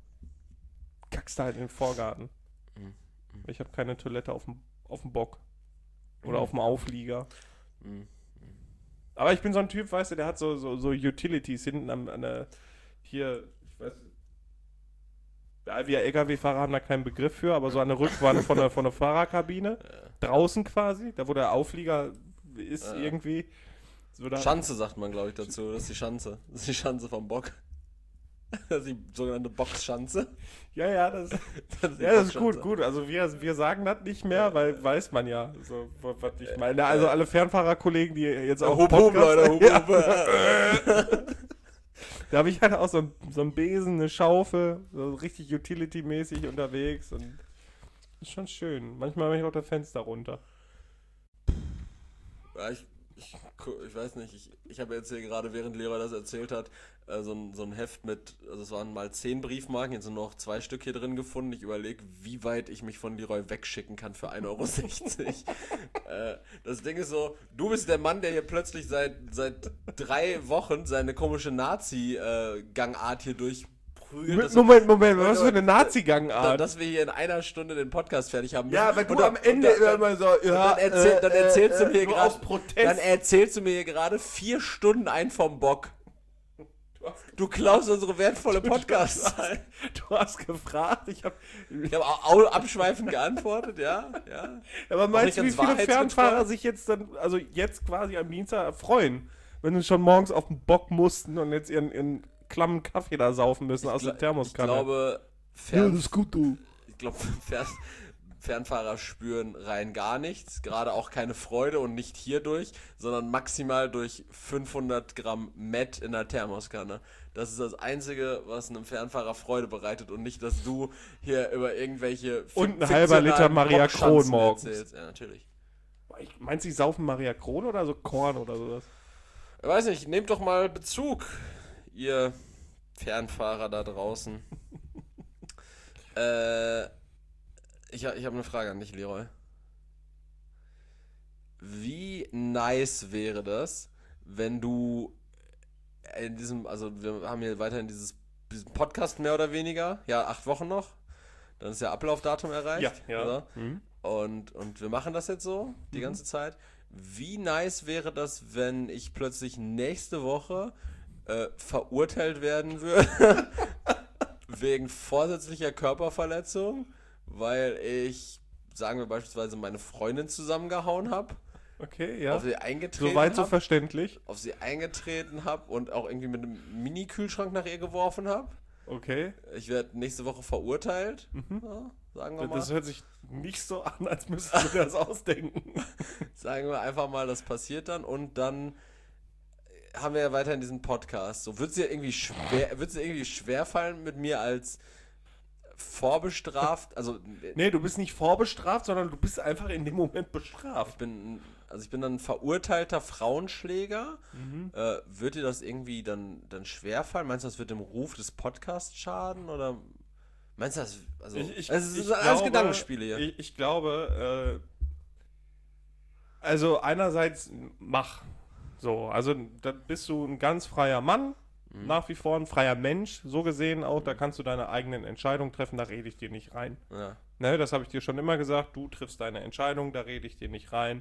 Speaker 1: kackst du halt in den Vorgarten.
Speaker 2: Mhm.
Speaker 1: Ich habe keine Toilette auf dem Bock. Oder
Speaker 2: Mhm.
Speaker 1: auf dem Auflieger.
Speaker 2: Mhm.
Speaker 1: Aber ich bin so ein Typ, weißt du, der hat so Utilities hinten an der, hier, ich weiß, ja, wir LKW-Fahrer haben da keinen Begriff für, aber so an der Rückwand von der Fahrerkabine, draußen quasi, da wo der Auflieger ist
Speaker 2: Ja.
Speaker 1: irgendwie. So da,
Speaker 2: Schanze sagt man, glaube ich, dazu. Das ist die Schanze. Das ist die Schanze vom Bock. Das ist die sogenannte Boxschanze.
Speaker 1: Ja, das
Speaker 2: die
Speaker 1: ist
Speaker 2: Boxschanze.
Speaker 1: gut. Also wir sagen das nicht mehr, weil weiß man ja, so, was ich meine. Also alle Fernfahrerkollegen, die jetzt auch
Speaker 2: Hub, Leute, Hub.
Speaker 1: Da habe ich halt auch so ein Besen, eine Schaufel, so richtig Utility-mäßig unterwegs und ist schon schön. Manchmal mache ich auch das Fenster runter.
Speaker 2: Ja, ich weiß nicht, ich habe jetzt hier gerade, während Leroy das erzählt hat, so ein Heft mit, also es waren mal 10 Briefmarken, jetzt sind noch 2 Stück hier drin gefunden. Ich überlege, wie weit ich mich von Leroy wegschicken kann für 1,60 €. Das Ding ist so, du bist der Mann, der hier plötzlich seit 3 Wochen seine komische Nazi-Gangart hier durchprügelt.
Speaker 1: Moment, was für eine Nazi-Gangart.
Speaker 2: Dass wir hier in einer Stunde den Podcast fertig haben müssen.
Speaker 1: Ja, weil du
Speaker 2: Und
Speaker 1: am Ende immer so, ja,
Speaker 2: dann erzählst du mir
Speaker 1: nur
Speaker 2: gerade,
Speaker 1: aus Protest.
Speaker 2: dann erzählst du mir hier gerade 4 Stunden ein vom Bock. Du klaust unsere wertvolle Podcast-Zeit.
Speaker 1: Du hast gefragt, ich habe
Speaker 2: auch abschweifend geantwortet, ja.
Speaker 1: Aber meinst du, wie
Speaker 2: ganz
Speaker 1: viele
Speaker 2: wahrheitsgetreu.
Speaker 1: Fernfahrer sich jetzt dann, also jetzt quasi am Dienstag freuen, wenn sie schon morgens auf den Bock mussten und jetzt ihren klammen Kaffee da saufen müssen aus der
Speaker 2: Ich
Speaker 1: Thermoskanne?
Speaker 2: glaube,
Speaker 1: das ist gut, du.
Speaker 2: Fernfahrer spüren rein gar nichts, gerade auch keine Freude und nicht hierdurch, sondern maximal durch 500 Gramm Met in der Thermoskanne. Das ist das Einzige, was einem Fernfahrer Freude bereitet und nicht, dass du hier über irgendwelche
Speaker 1: Und ein halber Liter Maria Kron
Speaker 2: Bockschanzen
Speaker 1: morgens.
Speaker 2: erzählst. Ja, natürlich.
Speaker 1: Meinst du, sie saufen Maria Kron oder so Korn oder sowas?
Speaker 2: Ich weiß nicht, nehmt doch mal Bezug, ihr Fernfahrer da draußen. Ich habe eine Frage an dich, Leroy. Wie nice wäre das, wenn du in diesem, also wir haben hier weiterhin diesen Podcast mehr oder weniger, ja, 8 Wochen noch, dann ist ja Ablaufdatum erreicht.
Speaker 1: Ja.
Speaker 2: Oder?
Speaker 1: Mhm.
Speaker 2: Und wir machen das jetzt so, die ganze Zeit. Wie nice wäre das, wenn ich plötzlich nächste Woche verurteilt werden würde wegen vorsätzlicher Körperverletzung, weil ich, sagen wir beispielsweise, meine Freundin zusammengehauen habe
Speaker 1: Okay, ja.
Speaker 2: auf sie eingetreten
Speaker 1: Soweit so
Speaker 2: habe.
Speaker 1: verständlich.
Speaker 2: Auf sie eingetreten habe und auch irgendwie mit einem Mini-Kühlschrank nach ihr geworfen habe.
Speaker 1: Okay.
Speaker 2: Ich werde nächste Woche verurteilt, ja, sagen wir mal.
Speaker 1: Das hört sich nicht so an, als müsstest du dir das ausdenken.
Speaker 2: Sagen wir einfach mal, das passiert dann und dann haben wir ja weiterhin diesen Podcast. So, wird es dir irgendwie schwer fallen mit mir als vorbestraft? Also,
Speaker 1: Nee, du bist nicht vorbestraft, sondern du bist einfach in dem Moment bestraft.
Speaker 2: ich bin dann verurteilter Frauenschläger. Wird dir das irgendwie dann schwer fallen? Meinst du, das wird dem Ruf des Podcasts schaden? Oder meinst du das? Also, es sind alles Gedankenspiele hier.
Speaker 1: Ich glaube, also einerseits mach. So, also da bist du ein ganz freier Mann, nach wie vor ein freier Mensch, so gesehen auch, da kannst du deine eigenen Entscheidungen treffen, da rede ich dir nicht rein.
Speaker 2: Ja.
Speaker 1: Ne, das habe ich dir schon immer gesagt, du triffst deine Entscheidung, da rede ich dir nicht rein.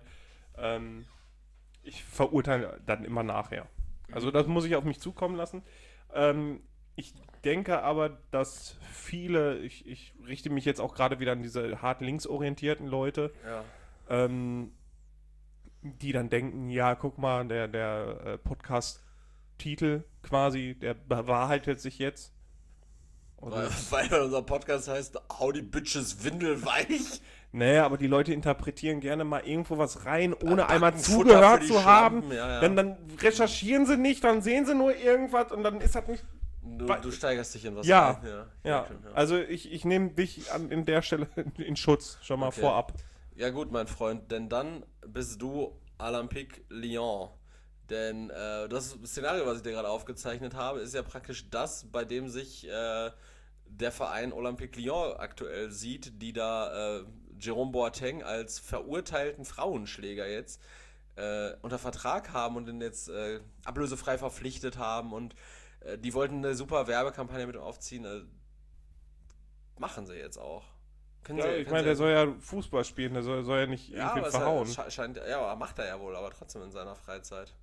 Speaker 1: Ich verurteile dann immer nachher. Also das muss ich auf mich zukommen lassen. Ich denke aber, dass viele, ich richte mich jetzt auch gerade wieder an diese hart linksorientierten Leute,
Speaker 2: Ja.
Speaker 1: die dann denken, ja, guck mal, der Podcast-Titel quasi, der bewahrheitet sich jetzt.
Speaker 2: Weil unser Podcast heißt Hau die Bitches windelweich.
Speaker 1: Naja, aber die Leute interpretieren gerne mal irgendwo was rein, ohne
Speaker 2: Backen
Speaker 1: einmal
Speaker 2: Futter
Speaker 1: zugehört
Speaker 2: für die
Speaker 1: zu haben.
Speaker 2: Schlampen, ja.
Speaker 1: Dann recherchieren sie nicht, dann sehen sie nur irgendwas und dann ist das nicht...
Speaker 2: Du steigerst dich in was
Speaker 1: Ja,
Speaker 2: rein.
Speaker 1: Ja, also ich nehme dich in der Stelle in Schutz, schon mal
Speaker 2: Okay.
Speaker 1: vorab.
Speaker 2: Ja gut, mein Freund, denn dann bist du Olympique Lyon. Denn das Szenario, was ich dir gerade aufgezeichnet habe, ist ja praktisch das, bei dem sich der Verein Olympique Lyon aktuell sieht, die da Jérôme Boateng als verurteilten Frauenschläger jetzt unter Vertrag haben und den jetzt ablösefrei verpflichtet haben und die wollten eine super Werbekampagne mit aufziehen. Machen sie jetzt auch.
Speaker 1: Ich meine, der soll ja Fußball spielen, der soll ja nicht
Speaker 2: ja,
Speaker 1: irgendwie
Speaker 2: aber
Speaker 1: verhauen.
Speaker 2: aber macht er ja wohl, aber trotzdem in seiner Freizeit.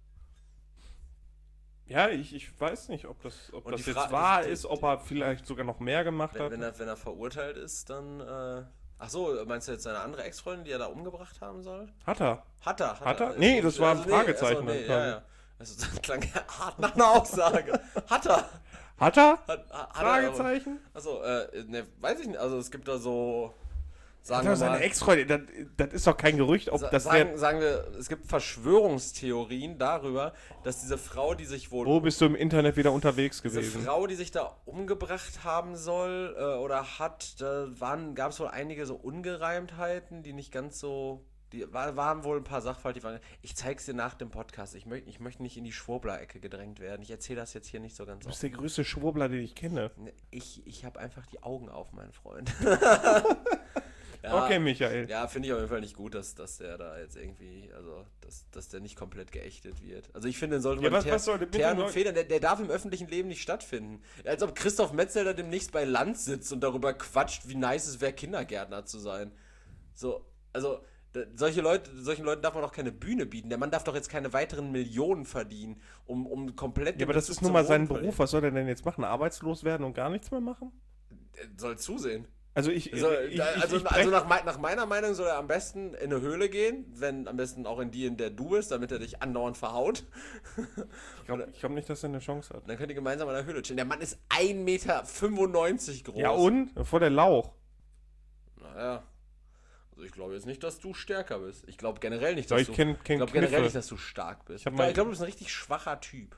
Speaker 1: Ja, ich weiß nicht, ob das
Speaker 2: die
Speaker 1: jetzt
Speaker 2: Fra-
Speaker 1: wahr
Speaker 2: die-
Speaker 1: ist, ob er vielleicht sogar noch mehr gemacht hat.
Speaker 2: Wenn er verurteilt ist, dann. Ach so, meinst du jetzt seine andere Ex-Freundin, die er da umgebracht haben soll?
Speaker 1: Hat er.
Speaker 2: Hat er.
Speaker 1: Hat er? Nee, das war ein Fragezeichen dann quasi.
Speaker 2: ja. Also, das klang hart nach einer Aussage. Hat er.
Speaker 1: Hat er?
Speaker 2: Hat
Speaker 1: Fragezeichen?
Speaker 2: Achso, ne, weiß ich nicht. Also, es gibt da so.
Speaker 1: Hat
Speaker 2: Sagen
Speaker 1: er
Speaker 2: wir
Speaker 1: seine
Speaker 2: mal.
Speaker 1: Ex-Freundin? Das ist doch kein Gerücht, ob das wäre.
Speaker 2: Sagen wir, es gibt Verschwörungstheorien darüber, dass diese Frau, die sich wohl.
Speaker 1: Wo bist du im Internet wieder unterwegs
Speaker 2: Diese
Speaker 1: gewesen?
Speaker 2: Frau, die sich da umgebracht haben soll oder hat, da gab es wohl einige so Ungereimtheiten, die nicht ganz so. Waren wohl ein paar Sachverhalte, die waren. Ich zeig's dir nach dem Podcast. Ich möchte nicht in die Schwurbler-Ecke gedrängt werden. Ich erzähle das jetzt hier nicht so ganz
Speaker 1: Du bist der größte Schwurbler, den ich kenne.
Speaker 2: Ich habe einfach die Augen auf, mein Freund.
Speaker 1: Okay, Michael.
Speaker 2: Ja, finde ich auf jeden Fall nicht gut, dass der da jetzt irgendwie, also, dass der nicht komplett geächtet wird. Also ich finde, den sollte man
Speaker 1: was soll der bitte
Speaker 2: Terren
Speaker 1: noch-
Speaker 2: und Federn, der darf im öffentlichen Leben nicht stattfinden. Als ob Christoph Metzelder demnächst bei Land sitzt und darüber quatscht, wie nice es wäre, Kindergärtner zu sein. So, also, solchen Leuten darf man doch keine Bühne bieten. Der Mann darf doch jetzt keine weiteren Millionen verdienen, um komplett...
Speaker 1: Ja, aber das ist nun mal sein Beruf. Was soll er denn jetzt machen? Arbeitslos werden und gar nichts mehr machen?
Speaker 2: Der soll zusehen.
Speaker 1: Also
Speaker 2: Nach meiner Meinung soll er am besten in eine Höhle gehen, wenn am besten auch in die, in der du bist, damit er dich andauernd verhaut.
Speaker 1: ich glaube nicht, dass er eine Chance hat.
Speaker 2: Dann könnt ihr gemeinsam in der Höhle chillen. Der Mann ist 1,95 Meter groß.
Speaker 1: Ja und? Vor der Lauch.
Speaker 2: Naja. Also ich glaube jetzt nicht, dass du stärker bist. Ich glaube generell nicht,
Speaker 1: Ja,
Speaker 2: dass
Speaker 1: ich
Speaker 2: du...
Speaker 1: kenn
Speaker 2: Ich glaube
Speaker 1: Kniffe.
Speaker 2: generell nicht, dass du stark bist.
Speaker 1: Ich
Speaker 2: Ich
Speaker 1: hab
Speaker 2: glaube, du bist ein richtig schwacher Typ.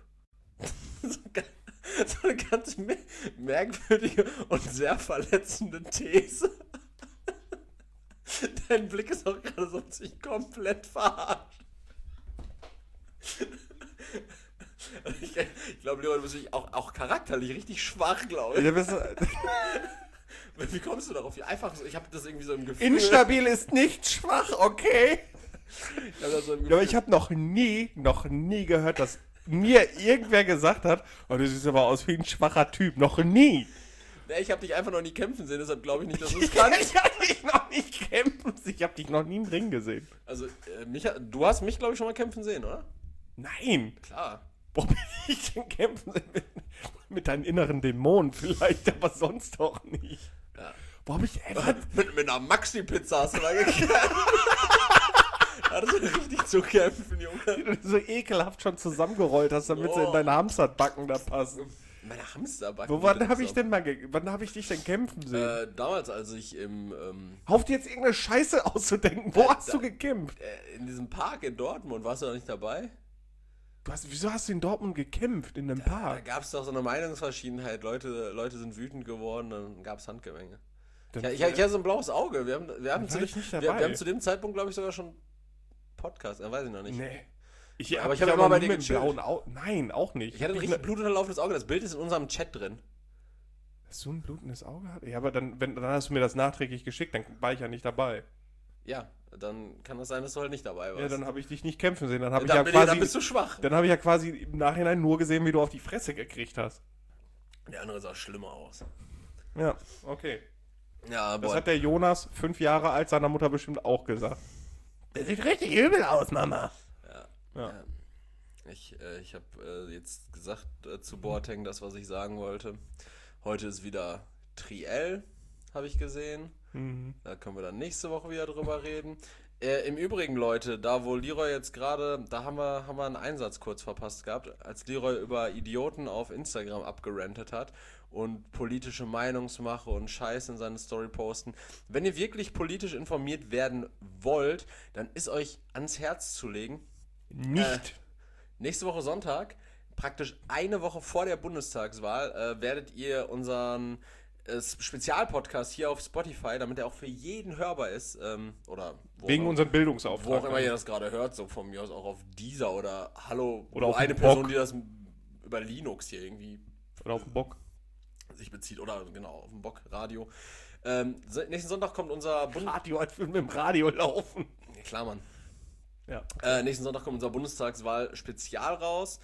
Speaker 2: So eine ganz merkwürdige und sehr verletzende These. Dein Blick ist auch gerade so sich komplett verarscht. Ich glaube, Leon, du bist auch charakterlich richtig schwach, glaube ich.
Speaker 1: Ja,
Speaker 2: Wie kommst du darauf? Einfach so, ich habe das irgendwie so im Gefühl.
Speaker 1: instabil ist nicht schwach, okay?
Speaker 2: Ich hab das so im
Speaker 1: Ja,
Speaker 2: Gefühl.
Speaker 1: aber ich habe noch nie gehört, dass mir irgendwer gesagt hat, oh, du siehst aber aus wie ein schwacher Typ. Noch nie.
Speaker 2: Nee, ich habe dich einfach noch nie kämpfen sehen, deshalb glaube ich nicht, dass du es kannst.
Speaker 1: Ich habe dich noch nicht kämpfen. Ich habe dich noch nie im Ring gesehen.
Speaker 2: Also, du hast mich, glaube ich, schon mal kämpfen sehen, oder?
Speaker 1: Nein.
Speaker 2: Klar.
Speaker 1: Wo bin ich denn kämpfen? Mit deinen inneren Dämonen vielleicht, aber sonst doch nicht.
Speaker 2: Ja.
Speaker 1: Wo hab ich...
Speaker 2: Mit einer Maxi-Pizza hast du da gekämpft. Hattest du richtig zu kämpfen, Junge?
Speaker 1: Die du so ekelhaft schon zusammengerollt hast, damit sie in deine Hamsterbacken da passen.
Speaker 2: Meine Hamsterbacken.
Speaker 1: Wann habe ich dich denn kämpfen sehen?
Speaker 2: Damals, als ich im...
Speaker 1: Auf dir jetzt irgendeine Scheiße auszudenken. Wo hast du gekämpft?
Speaker 2: in diesem Park in Dortmund, warst du da nicht dabei?
Speaker 1: Wieso hast du in Dortmund gekämpft, in einem
Speaker 2: Da
Speaker 1: Park?
Speaker 2: gab es doch so eine Meinungsverschiedenheit. Leute sind wütend geworden, dann gab es Handgemenge. Ich hatte so ein blaues Auge. Wir haben zu dem Zeitpunkt, glaube ich, sogar schon Podcast. Weiß ich noch nicht.
Speaker 1: Nee.
Speaker 2: Aber ich habe immer bei dir
Speaker 1: mit
Speaker 2: gechillt.
Speaker 1: blauen Auge. Nein, auch nicht.
Speaker 2: Ich hatte ein richtig blutunterlaufendes Auge. Das Bild ist in unserem Chat drin.
Speaker 1: Dass du ein blutendes Auge hast? Ja, aber dann hast du mir das nachträglich geschickt, dann war ich ja nicht dabei.
Speaker 2: Ja, dann kann das sein, dass du halt nicht dabei warst.
Speaker 1: Ja, dann habe ich dich nicht kämpfen sehen. Dann
Speaker 2: bist du schwach.
Speaker 1: Dann habe ich ja quasi im Nachhinein nur gesehen, wie du auf die Fresse gekriegt hast.
Speaker 2: Der andere sah schlimmer aus.
Speaker 1: Ja, okay.
Speaker 2: Ja,
Speaker 1: das hat der Jonas, 5 Jahre alt, seiner Mutter bestimmt auch gesagt. Der sieht richtig übel aus, Mama. Ja.
Speaker 2: Ich habe jetzt gesagt zu Boateng das, was ich sagen wollte. Heute ist wieder Triell, habe ich gesehen.
Speaker 1: Mhm.
Speaker 2: Da können wir dann nächste Woche wieder drüber reden. Im Übrigen, Leute, da wo Leroy jetzt gerade, da haben wir einen Einsatz kurz verpasst gehabt, als Leroy über Idioten auf Instagram abgerantet hat und politische Meinungsmache und Scheiß in seine Story posten. Wenn ihr wirklich politisch informiert werden wollt, dann ist euch ans Herz zu legen.
Speaker 1: Nicht.
Speaker 2: Nächste Woche Sonntag, praktisch eine Woche vor der Bundestagswahl, werdet ihr unseren Spezialpodcast hier auf Spotify, damit er auch für jeden hörbar ist, oder
Speaker 1: wegen unserem Bildungsauftrag.
Speaker 2: Wo auch immer ihr das gerade hört, so von mir aus auch auf Deezer oder Hallo,
Speaker 1: oder auf
Speaker 2: eine Person, die das über Linux hier irgendwie
Speaker 1: oder auf dem Bock
Speaker 2: sich bezieht, oder genau, auf dem Bock, Radio. Nächsten Sonntag kommt unser
Speaker 1: Radio, als würden wir im Radio laufen.
Speaker 2: Ja, klar, Mann.
Speaker 1: Ja.
Speaker 2: Nächsten Sonntag kommt unser Bundestagswahl-Spezial raus.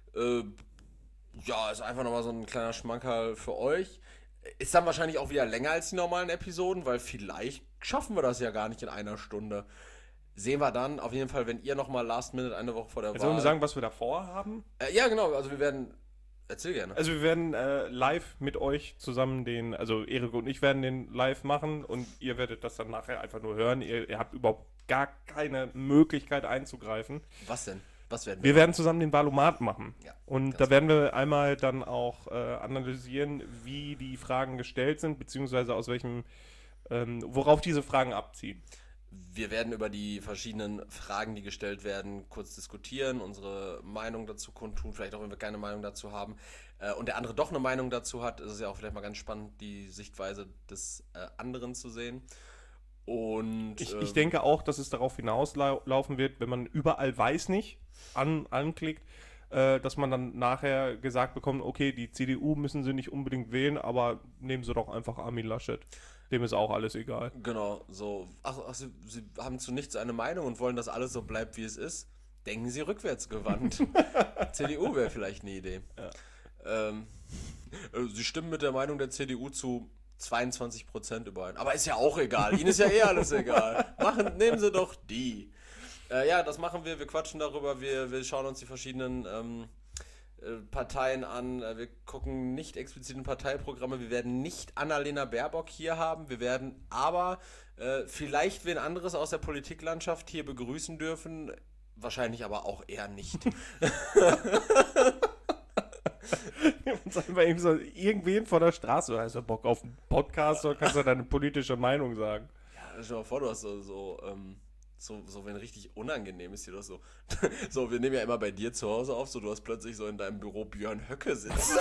Speaker 2: Ja, ist einfach nochmal so ein kleiner Schmankerl für euch. Ist dann wahrscheinlich auch wieder länger als die normalen Episoden, weil vielleicht schaffen wir das ja gar nicht in einer Stunde. Sehen wir dann, auf jeden Fall, wenn ihr nochmal Last Minute eine Woche vor der Wahl...
Speaker 1: Sollen wir sagen, was wir davor haben?
Speaker 2: Ja, genau, also wir werden... Erzähl gerne.
Speaker 1: Also wir werden live mit euch zusammen also Erik und ich werden den live machen und ihr werdet das dann nachher einfach nur hören. Ihr habt überhaupt gar keine Möglichkeit einzugreifen.
Speaker 2: Was denn? Was werden
Speaker 1: wir werden zusammen den Valomat machen.
Speaker 2: Ja,
Speaker 1: und da werden wir einmal dann auch analysieren, wie die Fragen gestellt sind, beziehungsweise aus welchem, worauf diese Fragen abziehen.
Speaker 2: Wir werden über die verschiedenen Fragen, die gestellt werden, kurz diskutieren, unsere Meinung dazu kundtun, vielleicht auch, wenn wir keine Meinung dazu haben und der andere doch eine Meinung dazu hat, ist es ja auch vielleicht mal ganz spannend, die Sichtweise des anderen zu sehen. Und
Speaker 1: ich denke auch, dass es darauf hinauslaufen wird, wenn man überall weiß nicht anklickt, dass man dann nachher gesagt bekommt, okay, die CDU müssen sie nicht unbedingt wählen, aber nehmen sie doch einfach Armin Laschet. Dem ist auch alles egal.
Speaker 2: Genau, so. Ach, Sie haben zu nichts eine Meinung und wollen, dass alles so bleibt, wie es ist. Denken Sie rückwärtsgewandt. CDU wäre vielleicht eine Idee. Ja. Sie stimmen mit der Meinung der CDU zu 22% überein. Aber ist ja auch egal. Ihnen ist ja alles egal. Nehmen Sie doch die. Ja, das machen wir. Wir quatschen darüber. Wir schauen uns die verschiedenen Parteien an. Wir gucken nicht explizit in Parteiprogramme. Wir werden nicht Annalena Baerbock hier haben. Wir werden aber vielleicht wen anderes aus der Politiklandschaft hier begrüßen dürfen. Wahrscheinlich aber auch eher nicht.
Speaker 1: Sagen wir eben so, irgendwen von der Straße, hast du Bock auf einen Podcast oder kannst du deine politische Meinung sagen?
Speaker 2: Ja, stell dir mal vor, du hast so wenn richtig unangenehm ist hier das so. So, wir nehmen ja immer bei dir zu Hause auf, so du hast plötzlich so in deinem Büro Björn Höcke sitzen.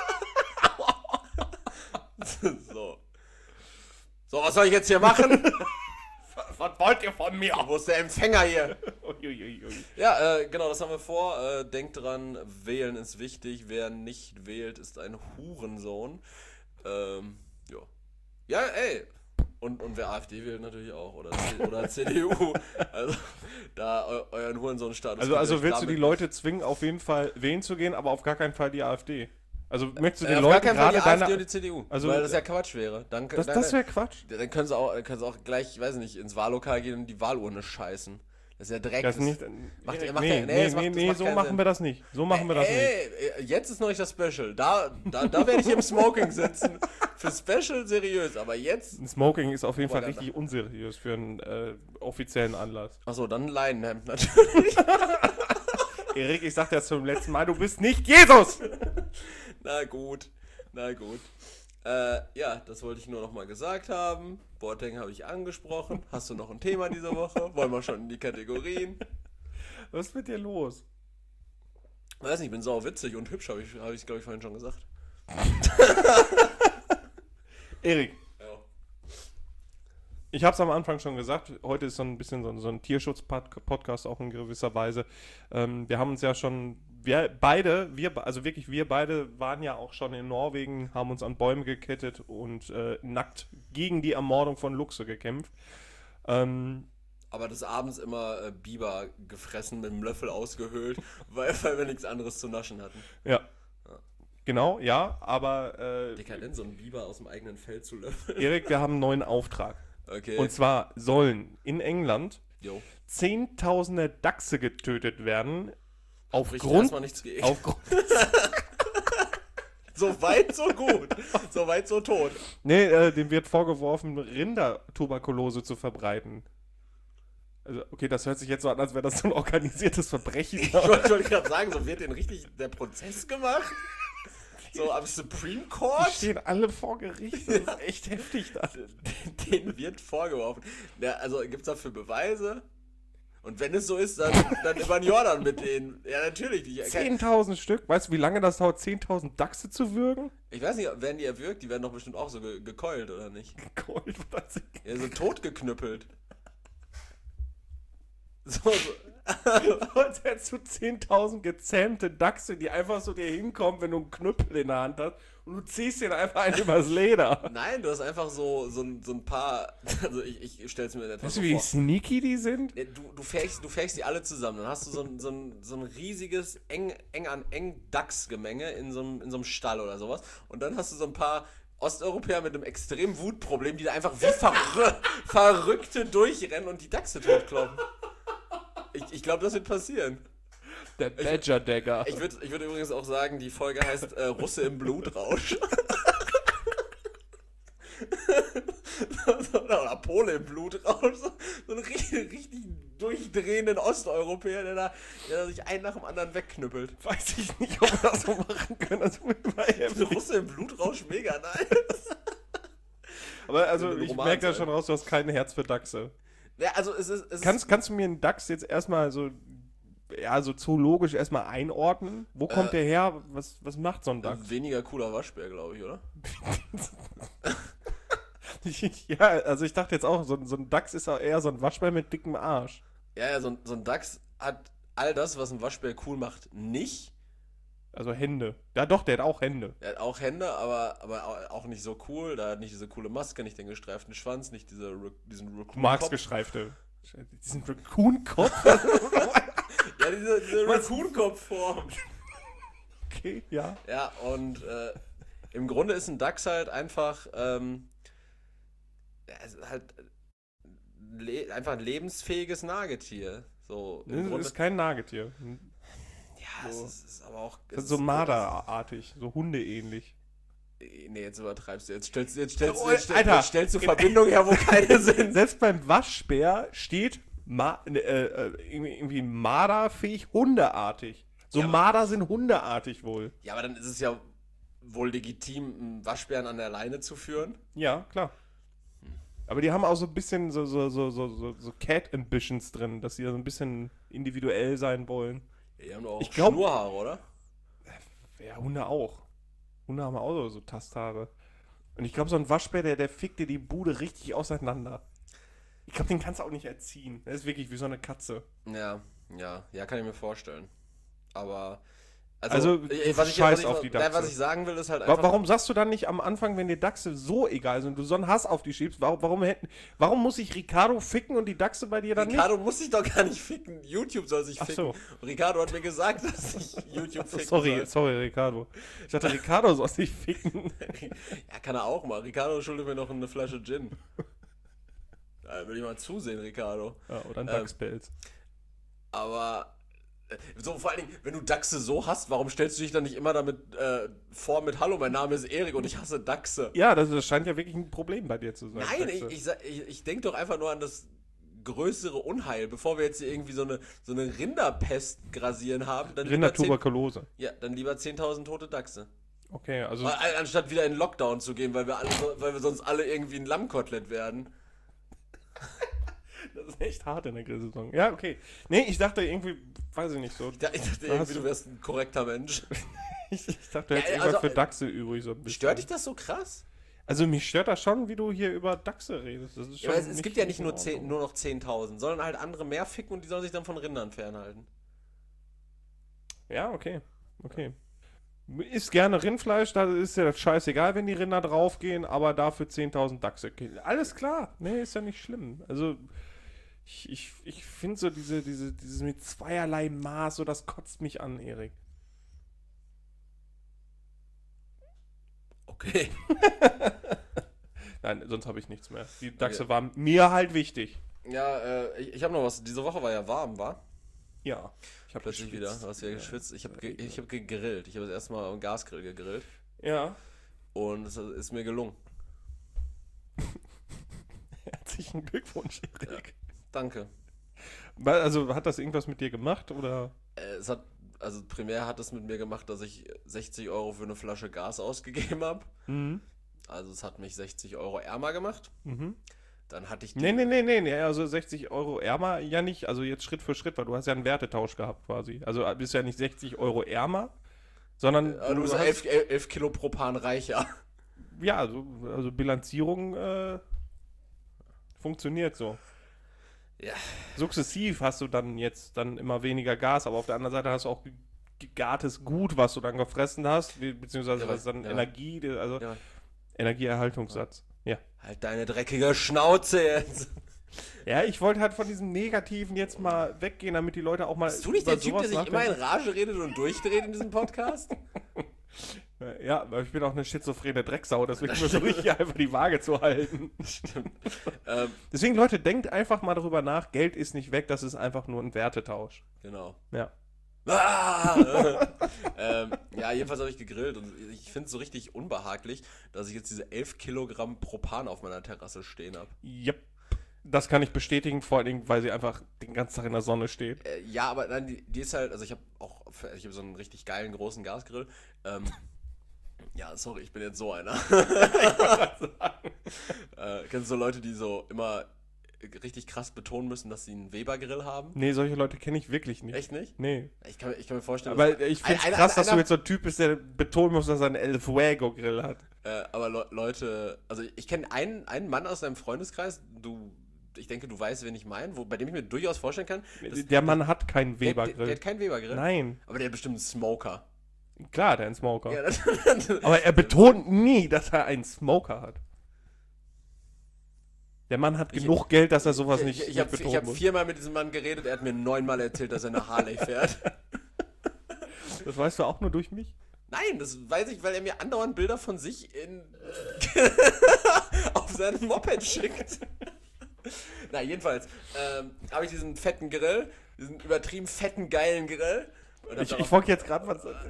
Speaker 2: So, was soll ich jetzt hier machen?
Speaker 1: Was wollt ihr von mir?
Speaker 2: Wo ist der Empfänger hier?
Speaker 1: Uiuiui.
Speaker 2: Ja, genau, das haben wir vor. Denkt dran, wählen ist wichtig. Wer nicht wählt, ist ein Hurensohn. Ja. Ja, ey. Und wer AfD wählt natürlich auch. Oder CDU. Also, da euren Hurensohn-Status.
Speaker 1: Also willst du die Leute zwingen, auf jeden Fall wählen zu gehen, aber auf gar keinen Fall die AfD? Also möchtest du den Leuten gerade
Speaker 2: die AfD und die CDU,
Speaker 1: also,
Speaker 2: weil das ja Quatsch wäre.
Speaker 1: Das wäre Quatsch.
Speaker 2: Dann können sie auch gleich, ich weiß nicht, ins Wahllokal gehen und die Wahlurne scheißen. Das ist ja Dreck.
Speaker 1: Das nicht,
Speaker 2: macht-
Speaker 1: Erik,
Speaker 2: macht
Speaker 1: nee,
Speaker 2: ja-
Speaker 1: nee,
Speaker 2: das macht-
Speaker 1: nee,
Speaker 2: das
Speaker 1: nee,
Speaker 2: macht
Speaker 1: so
Speaker 2: keinen
Speaker 1: machen
Speaker 2: Sinn.
Speaker 1: wir das nicht. So machen wir das nicht.
Speaker 2: Jetzt ist noch nicht das Special. Da werde ich im Smoking sitzen. Für Special seriös, aber jetzt...
Speaker 1: Ein Smoking ist auf jeden Fall
Speaker 2: Propaganda.
Speaker 1: richtig unseriös für einen offiziellen Anlass.
Speaker 2: Achso, dann ein Leinenhemd natürlich.
Speaker 1: Erik, ich sag dir das zum letzten Mal, du bist nicht Jesus!
Speaker 2: Na gut. Ja, das wollte ich nur noch mal gesagt haben. Boateng habe ich angesprochen. Hast du noch ein Thema diese Woche? Wollen wir schon in die Kategorien?
Speaker 1: Was ist mit dir los?
Speaker 2: Weiß nicht, ich bin sau witzig und hübsch, habe ich glaube ich, vorhin schon gesagt.
Speaker 1: Erik,
Speaker 2: Ja.
Speaker 1: ich habe es am Anfang schon gesagt, heute ist so ein bisschen so ein Tierschutz-Podcast auch in gewisser Weise. Wir haben uns ja schon, wir beide waren ja auch schon in Norwegen, haben uns an Bäume gekettet und nackt gegen die Ermordung von Luchse gekämpft.
Speaker 2: Aber des Abends immer Biber gefressen, mit dem Löffel ausgehöhlt, weil wir nichts anderes zu naschen hatten.
Speaker 1: Ja. Genau, ja, aber
Speaker 2: Dekadent, so ein Biber aus dem eigenen Feld zu löffeln.
Speaker 1: Erik, wir haben einen neuen Auftrag.
Speaker 2: Okay.
Speaker 1: Und zwar sollen in England
Speaker 2: Jo.
Speaker 1: Zehntausende Dachse getötet werden,
Speaker 2: Spricht
Speaker 1: aufgrund,
Speaker 2: erstmal nichts gegen.
Speaker 1: aufgrund
Speaker 2: So weit, so gut. So weit, so tot.
Speaker 1: nee, dem wird vorgeworfen, Rindertuberkulose zu verbreiten. Also, okay, das hört sich jetzt so an, als wäre das so ein organisiertes Verbrechen.
Speaker 2: Ich wollte gerade sagen, so wird denen richtig der Prozess gemacht. So am Supreme
Speaker 1: Die
Speaker 2: Court.
Speaker 1: stehen alle vor Gericht. Das ist echt heftig da.
Speaker 2: Denen wird vorgeworfen. Ja, also gibt es dafür Beweise? Und wenn es so ist, dann über den Jordan mit denen. Ja, natürlich.
Speaker 1: 10.000 Stück. Weißt du, wie lange das dauert, 10.000 Dachse zu würgen?
Speaker 2: Ich weiß nicht, werden die erwürgt? Die werden doch bestimmt auch so gekeult, oder nicht?
Speaker 1: Gold, was
Speaker 2: Ja, so totgeknüppelt. So.
Speaker 1: Als hättest du 10.000 gezähmte Dachse, die einfach so dir hinkommen, wenn du einen Knüppel in der Hand hast und du ziehst den einfach einen übers Leder.
Speaker 2: Nein, du hast einfach so ein paar. Also ich stell's mir etwas
Speaker 1: Weißt
Speaker 2: so
Speaker 1: du, wie
Speaker 2: vor.
Speaker 1: sneaky die sind?
Speaker 2: Ja, du fährst die alle zusammen. Dann hast du so ein riesiges, eng Dachsgemenge in so einem Stall oder sowas. Und dann hast du so ein paar Osteuropäer mit einem extremen Wutproblem, die da einfach wie Verrückte durchrennen und die Dachse totkloppen. Ich glaube, das wird passieren.
Speaker 1: Der Badger-Dagger.
Speaker 2: Ich würd übrigens auch sagen, die Folge heißt Russe im Blutrausch. Oder Pole im Blutrausch. So einen richtig durchdrehenden Osteuropäer, der sich einen nach dem anderen wegknüppelt.
Speaker 1: Weiß ich nicht, ob wir das so machen können. Das
Speaker 2: Russe im Blutrausch, mega nice.
Speaker 1: Aber also,
Speaker 2: Mit dem
Speaker 1: ich
Speaker 2: Roman
Speaker 1: merke da
Speaker 2: sein.
Speaker 1: schon raus, du hast kein Herz für Dachse.
Speaker 2: Ja, also es ist
Speaker 1: Kannst du mir einen Dachs jetzt erstmal so, ja, so zoologisch erstmal einordnen? Wo kommt der her? Was macht so ein Dachs?
Speaker 2: ein weniger cooler Waschbär, glaube ich, oder?
Speaker 1: Ja, also ich dachte jetzt auch, so ein Dachs ist auch eher so ein Waschbär mit dickem Arsch.
Speaker 2: Ja, so ein Dachs hat all das, was ein Waschbär cool macht, nicht.
Speaker 1: Also Hände. Ja doch, der hat auch Hände.
Speaker 2: Er hat auch Hände, aber auch nicht so cool. Da hat nicht diese coole Maske, nicht den gestreiften Schwanz, nicht diesen
Speaker 1: Du
Speaker 2: Raccoon-Kopf.
Speaker 1: magst gestreifte. Diesen Raccoon-Kopf.
Speaker 2: Ja, diese Raccoon-Kopf-Form.
Speaker 1: Okay, ja.
Speaker 2: Ja, und im Grunde ist ein Dachs halt einfach, es ist halt einfach ein lebensfähiges Nagetier. So, im
Speaker 1: Das
Speaker 2: Grunde,
Speaker 1: ist kein Nagetier.
Speaker 2: ja,
Speaker 1: so-
Speaker 2: es ist aber auch...
Speaker 1: Das ist so Marderartig, so hundeähnlich.
Speaker 2: Nee, jetzt übertreibst du. Jetzt stellst
Speaker 1: Alter.
Speaker 2: jetzt stellst du Verbindungen her, wo keine sind.
Speaker 1: Selbst beim Waschbär steht irgendwie marderfähig, hundeartig. So
Speaker 2: Ja,
Speaker 1: Marder sind hundeartig wohl.
Speaker 2: Ja, aber dann ist es ja wohl legitim, einen Waschbären an der Leine zu führen.
Speaker 1: Ja, klar. Aber die haben auch so ein bisschen so Cat-Ambitions drin, dass sie so ein bisschen individuell sein wollen.
Speaker 2: Die haben doch auch
Speaker 1: Ich glaub-
Speaker 2: Schnurrhaare, oder?
Speaker 1: Ja, Hunde auch. Hunde haben auch so Tasthaare. Und ich glaube, so ein Waschbär, der fickt dir die Bude richtig auseinander. Ich glaube, den kannst du auch nicht erziehen. Der ist wirklich wie so eine Katze.
Speaker 2: Ja, kann ich mir vorstellen. Aber,
Speaker 1: Also, scheiß auf die Dachse.
Speaker 2: Was ich sagen will, ist halt einfach...
Speaker 1: Warum sagst du dann nicht am Anfang, wenn dir Dachse so egal sind und du so einen Hass auf die schiebst, warum muss ich Ricardo ficken und die Dachse bei dir dann
Speaker 2: Ricardo muss sich doch gar nicht ficken. YouTube soll sich
Speaker 1: Ach
Speaker 2: ficken.
Speaker 1: so.
Speaker 2: Und Ricardo hat mir gesagt, dass ich YouTube ficken
Speaker 1: nicht?
Speaker 2: soll.
Speaker 1: Sorry, Ricardo. Ich dachte, Ricardo soll sich ficken.
Speaker 2: Ja, kann er auch mal. Ricardo schuldet mir noch eine Flasche Gin. Da will ich mal zusehen, Ricardo.
Speaker 1: Ja, oder ein Dachspelz.
Speaker 2: Aber so vor allen Dingen, wenn du Dachse so hast, warum stellst du dich dann nicht immer damit vor mit Hallo, mein Name ist Erik und ich hasse Dachse?
Speaker 1: Ja, das scheint ja wirklich ein Problem bei dir zu sein.
Speaker 2: Nein,
Speaker 1: Dachse.
Speaker 2: ich denke doch einfach nur an das größere Unheil, bevor wir jetzt hier irgendwie so eine Rinderpest grasieren haben. Dann
Speaker 1: Rindertuberkulose.
Speaker 2: Ja, dann lieber 10.000 tote Dachse.
Speaker 1: Okay, also
Speaker 2: Anstatt wieder in Lockdown zu gehen, weil wir sonst alle irgendwie ein Lammkotelett werden.
Speaker 1: das ist echt hart in der Grillsaison. Ja, okay. Nee, ich dachte irgendwie, weiß ich nicht so.
Speaker 2: Ich dachte irgendwie, du wärst ein korrekter Mensch.
Speaker 1: ich dachte, du hättest irgendwas für Dachse übrig. So ein bisschen.
Speaker 2: Stört dich das so krass?
Speaker 1: Also mich stört das schon, wie du hier über Dachse redest. Das ist schon
Speaker 2: Ja, es gibt ja nicht nur noch 10.000, sondern halt andere mehr ficken und die sollen sich dann von Rindern fernhalten.
Speaker 1: Ja, okay. Okay. Isst gerne Rindfleisch, da ist ja das scheißegal, wenn die Rinder draufgehen, aber dafür 10.000 Dachse. Alles klar. Nee, ist ja nicht schlimm. Also, ich finde so dieses mit zweierlei Maß, so das kotzt mich an, Erik.
Speaker 2: Okay.
Speaker 1: Nein, sonst habe ich nichts mehr. Die Dachse waren mir halt wichtig.
Speaker 2: Ja, ich habe noch was. Diese Woche war ja warm, war?
Speaker 1: Ja. Ich habe
Speaker 2: Plötzlich wieder. Du hast wieder geschwitzt. Ich habe gegrillt. Ich habe das erste Mal am Gasgrill gegrillt.
Speaker 1: Ja.
Speaker 2: Und es ist mir gelungen.
Speaker 1: Herzlichen Glückwunsch, Erik.
Speaker 2: Ja, danke.
Speaker 1: Also hat das irgendwas mit dir gemacht, oder?
Speaker 2: Also primär hat es mit mir gemacht, dass ich 60 Euro für eine Flasche Gas ausgegeben habe.
Speaker 1: Mhm.
Speaker 2: Also es hat mich 60 Euro ärmer gemacht.
Speaker 1: Mhm.
Speaker 2: Dann hatte ich
Speaker 1: Nee, also 60 Euro ärmer ja nicht, also jetzt Schritt für Schritt, weil du hast ja einen Wertetausch gehabt quasi. Also bist ja nicht 60 Euro ärmer, sondern
Speaker 2: du bist 11 Kilo Propan reicher.
Speaker 1: Ja, also Bilanzierung funktioniert so.
Speaker 2: Ja.
Speaker 1: Sukzessiv hast du dann immer weniger Gas, aber auf der anderen Seite hast du auch gegartes Gut, was du dann gefressen hast, beziehungsweise was dann Energie, also Energieerhaltungssatz. Ja.
Speaker 2: Halt deine dreckige Schnauze jetzt.
Speaker 1: Ja, ich wollte halt von diesem Negativen jetzt mal weggehen, damit die Leute auch mal.
Speaker 2: Bist du nicht der Typ, der sich immer in Rage redet und durchdreht in diesem Podcast?
Speaker 1: Ja, aber ich bin auch eine schizophrene Drecksau, deswegen versuche ich hier einfach die Waage zu halten.
Speaker 2: Stimmt.
Speaker 1: Deswegen, Leute, denkt einfach mal darüber nach, Geld ist nicht weg, das ist einfach nur ein Wertetausch.
Speaker 2: Genau.
Speaker 1: Ja.
Speaker 2: Ja, jedenfalls habe ich gegrillt und ich finde es so richtig unbehaglich, dass ich jetzt diese 11 Kilogramm Propan auf meiner Terrasse stehen habe.
Speaker 1: Yep. Das kann ich bestätigen, vor allen Dingen, weil sie einfach den ganzen Tag in der Sonne steht.
Speaker 2: Ja, aber nein, die ist halt, also ich habe so einen richtig geilen großen Gasgrill. Ja, sorry, ich bin jetzt so einer. Kennst du so Leute, die so immer richtig krass betonen müssen, dass sie einen Weber-Grill haben?
Speaker 1: Nee, solche Leute kenne ich wirklich nicht.
Speaker 2: Echt nicht?
Speaker 1: Nee.
Speaker 2: Ich kann mir vorstellen,
Speaker 1: aber ich finde es krass, dass du jetzt so ein Typ bist, der betonen muss, dass er einen El Fuego-Grill hat.
Speaker 2: Aber Leute, also ich kenne einen Mann aus deinem Freundeskreis, ich denke, du weißt, wen ich meine, bei dem ich mir durchaus vorstellen kann.
Speaker 1: Der Mann hat keinen Weber-Grill.
Speaker 2: Der hat keinen Weber-Grill?
Speaker 1: Nein.
Speaker 2: Aber der hat bestimmt einen Smoker.
Speaker 1: Klar, der hat einen Smoker.
Speaker 2: Ja,
Speaker 1: aber er betont nie, dass er einen Smoker hat. Der Mann hat genug Geld, dass er sowas nicht betonen muss.
Speaker 2: Ich habe 4-mal mit diesem Mann geredet, er hat mir 9-mal erzählt, dass er eine Harley fährt.
Speaker 1: Das weißt du auch nur durch mich?
Speaker 2: Nein, das weiß ich, weil er mir andauernd Bilder von sich auf seinem Moped schickt. Na, jedenfalls habe ich diesen fetten Grill, diesen übertrieben fetten, geilen Grill.
Speaker 1: Ich wollte jetzt gerade was sagen.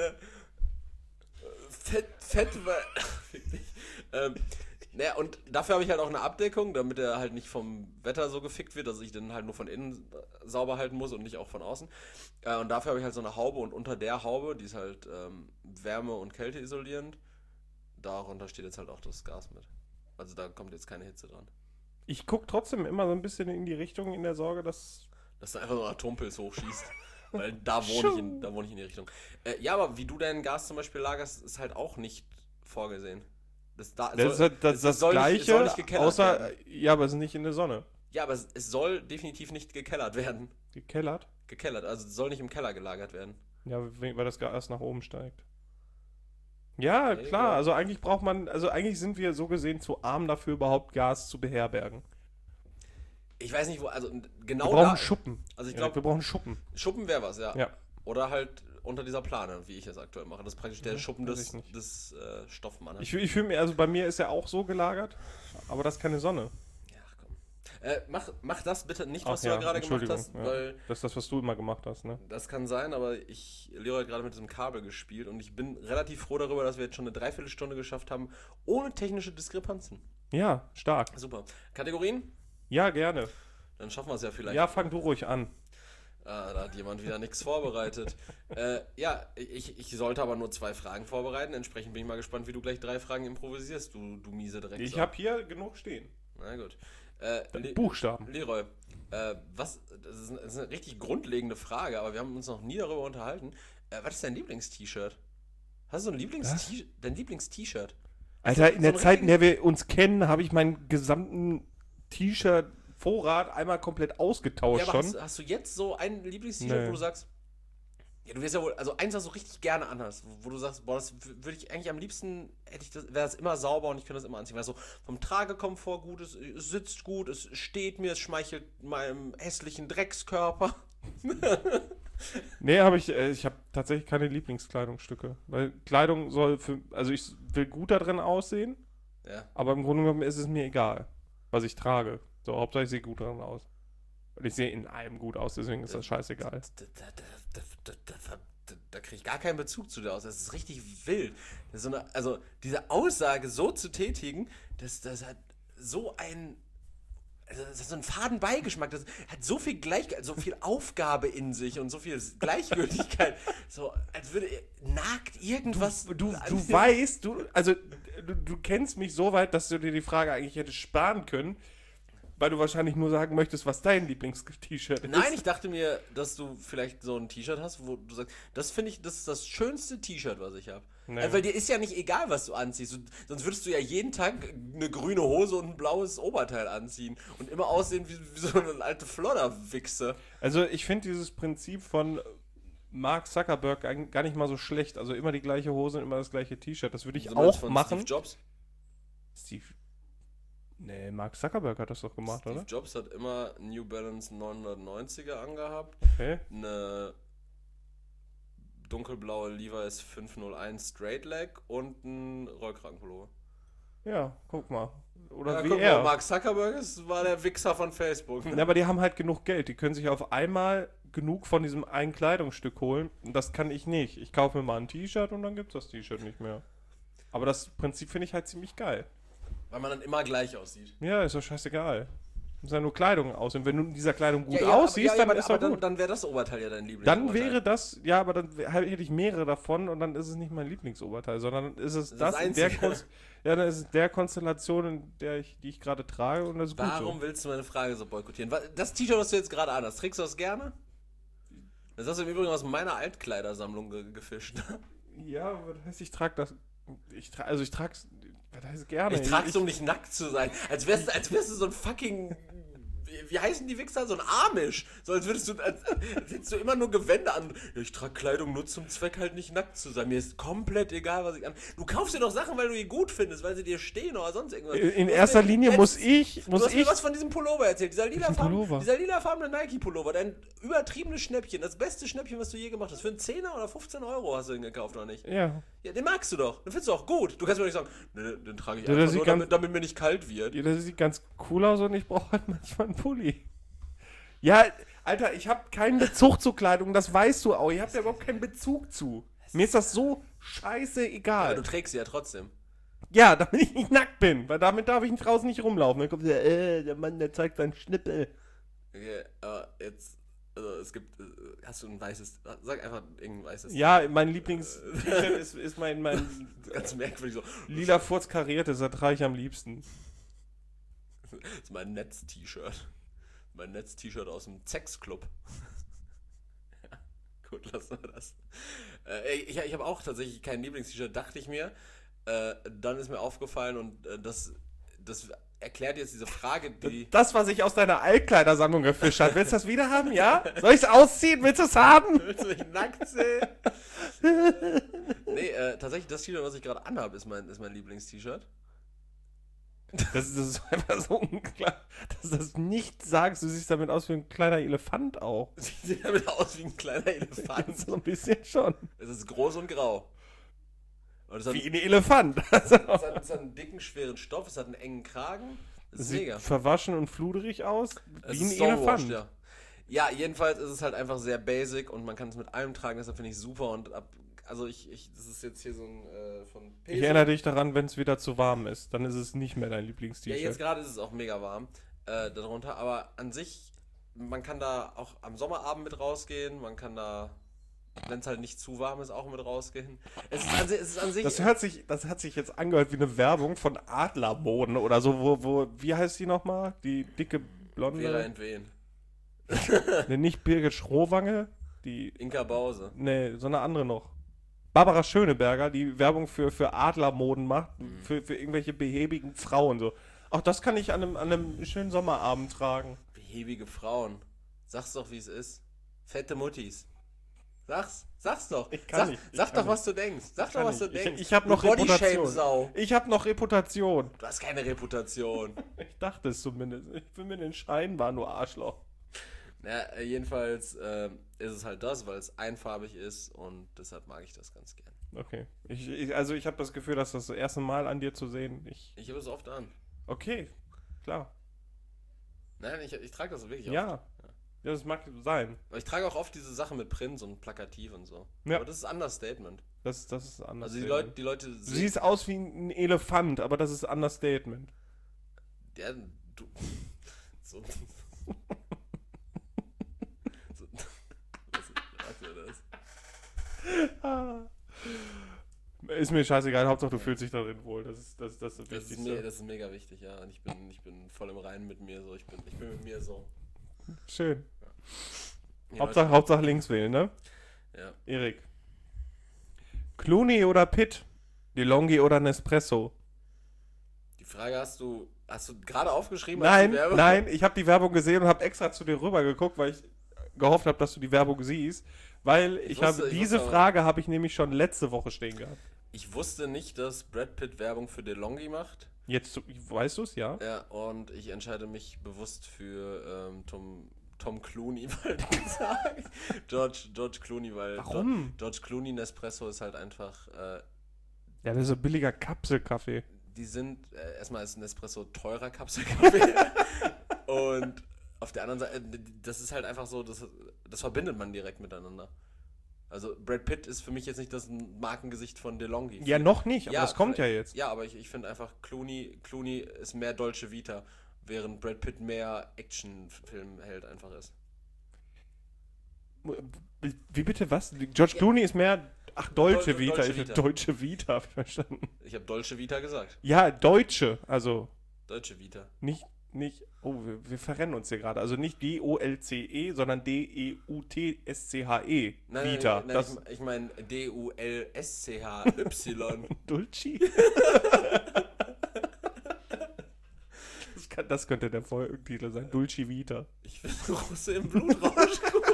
Speaker 2: Fett, weil... naja, und dafür habe ich halt auch eine Abdeckung, damit er halt nicht vom Wetter so gefickt wird, dass ich den halt nur von innen sauber halten muss und nicht auch von außen. Und dafür habe ich halt so eine Haube und unter der Haube, die ist halt Wärme- und Kälte isolierend, darunter steht jetzt halt auch das Gas mit. Also da kommt jetzt keine Hitze dran.
Speaker 1: Ich gucke trotzdem immer so ein bisschen in die Richtung in der Sorge, dass
Speaker 2: du einfach so einen Atompilz hochschießt. Weil da wohne ich in die Richtung. Ja, aber wie du dein Gas zum Beispiel lagerst, ist halt auch nicht vorgesehen. Das
Speaker 1: ist das Gleiche,
Speaker 2: soll nicht gekellert
Speaker 1: außer,
Speaker 2: werden.
Speaker 1: Ja, aber es ist nicht in der Sonne.
Speaker 2: Ja, aber es soll definitiv nicht gekellert werden.
Speaker 1: Gekellert?
Speaker 2: Gekellert, also es soll nicht im Keller gelagert werden.
Speaker 1: Ja, weil das Gas nach oben steigt. Ja, klar, also eigentlich sind wir so gesehen zu arm dafür, überhaupt Gas zu beherbergen.
Speaker 2: Ich weiß nicht, wo, also genau
Speaker 1: wir brauchen Schuppen.
Speaker 2: Also ich glaube,
Speaker 1: wir brauchen Schuppen.
Speaker 2: Schuppen wäre was, ja.
Speaker 1: Ja.
Speaker 2: Oder halt unter dieser Plane, wie ich es aktuell mache. Das ist praktisch der Schuppen des Stoffmannes.
Speaker 1: Ich fühle mir, also bei mir ist er auch so gelagert, aber das ist keine Sonne.
Speaker 2: Ja, komm. Mach das bitte nicht,
Speaker 1: Ach
Speaker 2: was du
Speaker 1: ja,
Speaker 2: ja gerade gemacht
Speaker 1: Entschuldigung,
Speaker 2: hast,
Speaker 1: ja.
Speaker 2: weil
Speaker 1: Das ist das, was du immer gemacht hast, ne?
Speaker 2: das kann sein, aber Leroy hat gerade mit diesem Kabel gespielt und ich bin relativ froh darüber, dass wir jetzt schon eine Dreiviertelstunde geschafft haben, ohne technische Diskrepanzen.
Speaker 1: Ja, stark.
Speaker 2: Super. Kategorien?
Speaker 1: Ja, gerne.
Speaker 2: Dann schaffen wir es ja vielleicht.
Speaker 1: Ja, fang du ruhig an.
Speaker 2: Da hat jemand wieder nichts vorbereitet. Ich sollte aber nur 2 Fragen vorbereiten. Entsprechend bin ich mal gespannt, wie du gleich 3 Fragen improvisierst, du miese Drecksau.
Speaker 1: Ich habe hier genug stehen.
Speaker 2: Na gut.
Speaker 1: Buchstaben.
Speaker 2: Leroy, das ist eine richtig grundlegende Frage, aber wir haben uns noch nie darüber unterhalten. Was ist dein Lieblings-T-Shirt? Hast du so ein dein Lieblings-T-Shirt?
Speaker 1: Alter, in der Zeit, in der wir uns kennen, habe ich meinen gesamten T-Shirt-Vorrat einmal komplett ausgetauscht
Speaker 2: aber
Speaker 1: schon.
Speaker 2: hast du jetzt so ein Lieblings-T-Shirt,
Speaker 1: Nee.
Speaker 2: wo du sagst, ja, du wirst ja wohl, also eins, was du richtig gerne anhast, wo du sagst, boah, das würde ich eigentlich am liebsten, wäre das immer sauber und ich könnte das immer anziehen, weil so vom Tragekomfort gut ist, es sitzt gut, es steht mir, es schmeichelt meinem hässlichen Dreckskörper.
Speaker 1: Nee, ich habe tatsächlich keine Lieblingskleidungsstücke. Weil Kleidung also ich will gut da drin aussehen,
Speaker 2: Ja.
Speaker 1: aber im Grunde genommen ist es mir egal, was ich trage. So, Hauptsache ich sehe gut drin aus. Und ich sehe in allem gut aus, deswegen ist das scheißegal.
Speaker 2: Da kriege ich gar keinen Bezug zu dir aus. Das ist richtig wild. Das ist also diese Aussage so zu tätigen, das hat so ein. Also das hat so einen faden Beigeschmack. Das hat so viel Aufgabe in sich und so viel Gleichgültigkeit. So, als würde nagt irgendwas.
Speaker 1: Du weißt, du kennst mich so weit, dass du dir die Frage eigentlich hättest sparen können, weil du wahrscheinlich nur sagen möchtest, was dein Lieblings-T-Shirt ist.
Speaker 2: Nein, ich dachte mir, dass du vielleicht so ein T-Shirt hast, wo du sagst, das finde ich, das ist das schönste T-Shirt, was ich habe.
Speaker 1: Nee.
Speaker 2: Also, weil dir ist ja nicht egal, was du anziehst. Sonst würdest du ja jeden Tag eine grüne Hose und ein blaues Oberteil anziehen und immer aussehen wie so eine alte Flodderwichse.
Speaker 1: Also ich finde dieses Prinzip von Mark Zuckerberg gar nicht mal so schlecht. Also immer die gleiche Hose und immer das gleiche T-Shirt. Das würde ich
Speaker 2: So meinst
Speaker 1: auch
Speaker 2: von
Speaker 1: machen.
Speaker 2: Steve Jobs?
Speaker 1: Nee, Mark Zuckerberg hat das doch gemacht,
Speaker 2: Steve
Speaker 1: oder?
Speaker 2: Jobs hat immer New Balance 990er angehabt,
Speaker 1: Okay.
Speaker 2: eine dunkelblaue Levi's 501 Straight Leg und ein Rollkragenpullover.
Speaker 1: Ja, guck mal. Oder
Speaker 2: Ja,
Speaker 1: wie
Speaker 2: guck
Speaker 1: er.
Speaker 2: mal, Mark Zuckerberg war der Wichser von Facebook.
Speaker 1: Ja, aber die haben halt genug Geld. Die können sich auf einmal genug von diesem einen Kleidungsstück holen. Und das kann ich nicht. Ich kaufe mir mal ein T-Shirt und dann gibt's das T-Shirt nicht mehr. Aber das Prinzip finde ich halt ziemlich geil.
Speaker 2: Weil man dann immer gleich aussieht.
Speaker 1: Ja, ist doch scheißegal. Muss ja nur Kleidung aus. Und wenn du in dieser Kleidung gut
Speaker 2: Ja,
Speaker 1: aussiehst, dann ist doch gut.
Speaker 2: Dann wäre das Oberteil ja dein
Speaker 1: Dann
Speaker 2: Lieblingsoberteil.
Speaker 1: wäre das, ja, aber dann hätte ich mehrere davon und dann ist es nicht mein Lieblingsoberteil, sondern ist es
Speaker 2: Das
Speaker 1: in der
Speaker 2: Einzige.
Speaker 1: ja, dann ist es der Konstellation, die ich gerade trage und das ist
Speaker 2: Warum
Speaker 1: gut
Speaker 2: willst du meine Frage so boykottieren? Das T-Shirt, was du jetzt gerade anhast, trägst du das gerne? Das hast du im Übrigen aus meiner Altkleidersammlung gefischt.
Speaker 1: so. Ja, aber das heißt, ich trage das, ich trage es, das heißt gerne.
Speaker 2: Ich trag's, um nicht nackt zu sein. Als wärst du so ein fucking. Wie heißen die Wichser? So ein Amish. So als als hättest du immer nur Gewänder an. Ja, ich trage Kleidung nur zum Zweck, halt nicht nackt zu sein. Mir ist komplett egal, was ich an. Du kaufst dir doch Sachen, weil du die gut findest, weil sie dir stehen oder sonst irgendwas.
Speaker 1: In erster Linie muss ich.
Speaker 2: Du hast mir was von diesem Pullover erzählt. Dieser
Speaker 1: Pullover?
Speaker 2: lilafarbene Nike-Pullover. Dein übertriebenes Schnäppchen. Das beste Schnäppchen, was du je gemacht hast. Für einen 10er oder 15 Euro hast du den gekauft, oder nicht?
Speaker 1: Ja.
Speaker 2: Ja, den magst du doch. Den findest du auch gut. Du kannst mir nicht sagen, ne, den trage ich
Speaker 1: Ja, das
Speaker 2: einfach
Speaker 1: sieht
Speaker 2: nur, damit mir nicht kalt wird.
Speaker 1: Ja, das sieht ganz cool aus und ich brauche halt manchmal einen Pulli. Ja, Alter, ich habe keinen Bezug zu Kleidung, das weißt du auch. Ich habe da überhaupt keinen Bezug zu. Mir ist das so scheiße
Speaker 2: Aber
Speaker 1: egal.
Speaker 2: du trägst sie ja trotzdem.
Speaker 1: Ja, damit ich nicht nackt bin, weil damit darf ich draußen nicht rumlaufen. Dann kommt der Mann, der zeigt seinen Schnippel.
Speaker 2: Okay, aber jetzt, also es gibt, hast du ein weißes, sag einfach irgendein weißes.
Speaker 1: Ja, mein Lieblings-T-Shirt ist mein
Speaker 2: Ganz merkwürdig so.
Speaker 1: lila Furz kariertes, das trage ich am liebsten.
Speaker 2: Das ist mein Netz-T-Shirt. Mein Netz-T-Shirt aus dem Sex-Club. Ja, gut, lassen wir das. Ich habe auch tatsächlich kein Lieblings-T-Shirt, dachte ich mir. Dann ist mir aufgefallen und das erklärt jetzt diese Frage, die...
Speaker 1: Das, was ich aus deiner Altkleidersammlung gefischt habe. Willst du das wieder haben, ja? Soll ich es ausziehen? Willst du es haben?
Speaker 2: Willst du mich nackt sehen? Nee, tatsächlich das T-Shirt, was ich gerade anhabe, ist mein Lieblings-T-Shirt.
Speaker 1: Das ist einfach so unklar, dass du das nicht sagst. Du siehst damit aus wie ein kleiner Elefant auch.
Speaker 2: Sieht damit aus wie ein kleiner Elefant.
Speaker 1: So ein bisschen schon.
Speaker 2: Es ist groß und grau. Und es hat,
Speaker 1: Wie ein Elefant.
Speaker 2: es hat einen dicken, schweren Stoff, es hat einen engen Kragen. Das ist
Speaker 1: Sieht
Speaker 2: mega.
Speaker 1: verwaschen und fluderig aus,
Speaker 2: Es
Speaker 1: wie ein
Speaker 2: ist Stonewashed,
Speaker 1: Elefant.
Speaker 2: ja. Ja, jedenfalls ist es halt einfach sehr basic und man kann es mit allem tragen, deshalb finde ich super und also das ist jetzt hier so ein von Peso.
Speaker 1: Ich erinnere dich daran, wenn es wieder zu warm ist, dann ist es nicht mehr dein
Speaker 2: Ja,
Speaker 1: Lieblingst-T-Shirt.
Speaker 2: jetzt gerade ist es auch mega warm darunter, aber an sich, man kann da auch am Sommerabend mit rausgehen, man kann da, wenn es halt nicht zu warm ist, auch mit rausgehen. Es ist an sich
Speaker 1: Das hört sich jetzt angehört wie eine Werbung von Adlermoden oder so, wie heißt die nochmal? Die dicke Blonde?
Speaker 2: Vera Entwen.
Speaker 1: Ne, nicht Birgit Schrowange, die,
Speaker 2: Inka Bause.
Speaker 1: ne, so eine andere noch. Barbara Schöneberger, die Werbung für Adlermoden macht, für irgendwelche behäbigen Frauen so. Auch das kann ich an einem schönen Sommerabend tragen.
Speaker 2: Behäbige Frauen. Sag's doch, wie es ist. Fette Muttis. Sag's doch.
Speaker 1: Ich kann nicht, ich
Speaker 2: Sag
Speaker 1: kann
Speaker 2: doch, was du denkst. Sag doch, was du denkst.
Speaker 1: Ich habe noch
Speaker 2: Du Bodyshame-Sau.
Speaker 1: Reputation. Ich habe noch Reputation.
Speaker 2: Du hast keine Reputation.
Speaker 1: Ich dachte es zumindest. Ich bin mir den Schein war nur Arschloch.
Speaker 2: Ja, jedenfalls ist es halt das, weil es einfarbig ist und deshalb mag ich das ganz gern.
Speaker 1: Okay. Also ich habe das Gefühl, dass das erste Mal an dir zu sehen.
Speaker 2: Ich habe es oft an.
Speaker 1: Okay, klar.
Speaker 2: Nein, ich trage das wirklich oft.
Speaker 1: Ja. Ja, das mag sein.
Speaker 2: Aber ich trage auch oft diese Sachen mit Prints und plakativ und so.
Speaker 1: Ja.
Speaker 2: Aber das ist Understatement.
Speaker 1: Das ist anders.
Speaker 2: Also die Leute
Speaker 1: Du siehst aus wie ein Elefant, aber das ist Understatement.
Speaker 2: Ja, du. So. So. Was ist das?
Speaker 1: Ist mir scheißegal, Hauptsache du fühlst dich darin wohl. Das ist das
Speaker 2: Das
Speaker 1: Wichtigste.
Speaker 2: ist mega wichtig, ja. Und ich bin voll im Reinen mit mir so. Ich bin mit mir so.
Speaker 1: Schön.
Speaker 2: Ja,
Speaker 1: Hauptsache links wählen, ne?
Speaker 2: Ja.
Speaker 1: Erik. Clooney oder Pitt? DeLonghi oder Nespresso?
Speaker 2: Die Frage hast du gerade aufgeschrieben? als die
Speaker 1: Nein,
Speaker 2: Werbung?
Speaker 1: nein, ich habe die Werbung gesehen und habe extra zu dir rüber geguckt, weil ich gehofft habe, dass du die Werbung siehst. Weil diese
Speaker 2: wusste,
Speaker 1: Frage habe ich nämlich schon letzte Woche stehen gehabt.
Speaker 2: Ich wusste nicht, dass Brad Pitt Werbung für DeLonghi macht.
Speaker 1: Jetzt weißt du es, ja?
Speaker 2: Ja, und ich entscheide mich bewusst für Tom Clooney, wollte ich sagen. George Clooney, weil
Speaker 1: Warum?
Speaker 2: George Clooney Nespresso ist halt einfach,
Speaker 1: Ja, das ist so billiger Kapselkaffee.
Speaker 2: die sind, erstmal ist Nespresso teurer Kapselkaffee und auf der anderen Seite, das ist halt einfach so, das verbindet man direkt miteinander. Also Brad Pitt ist für mich jetzt nicht das Markengesicht von DeLonghi.
Speaker 1: Ja, noch nicht, aber das kommt ja jetzt.
Speaker 2: Ja, aber ich finde einfach, Clooney ist mehr Dolce Vita, während Brad Pitt mehr Actionfilmheld einfach ist.
Speaker 1: Wie bitte, was? George Clooney ist mehr... Ach, Dolce Vita.
Speaker 2: Dolce
Speaker 1: Ich hab
Speaker 2: Vita.
Speaker 1: Deutsche Vita, hab ich verstanden.
Speaker 2: Ich habe Dolce Vita gesagt.
Speaker 1: Ja, Deutsche, also
Speaker 2: Dolce Vita.
Speaker 1: nicht, oh, wir verrennen uns hier gerade. Also nicht D-O-L-C-E, sondern D-E-U-T-S-C-H-E. Vita.
Speaker 2: Nein,
Speaker 1: Das
Speaker 2: ich meine D-U-L-S-C-H-Y.
Speaker 1: Dulci? Das könnte der Folgentitel sein. Dulci Vita.
Speaker 2: Ich finde Russe im Blutrausch cool.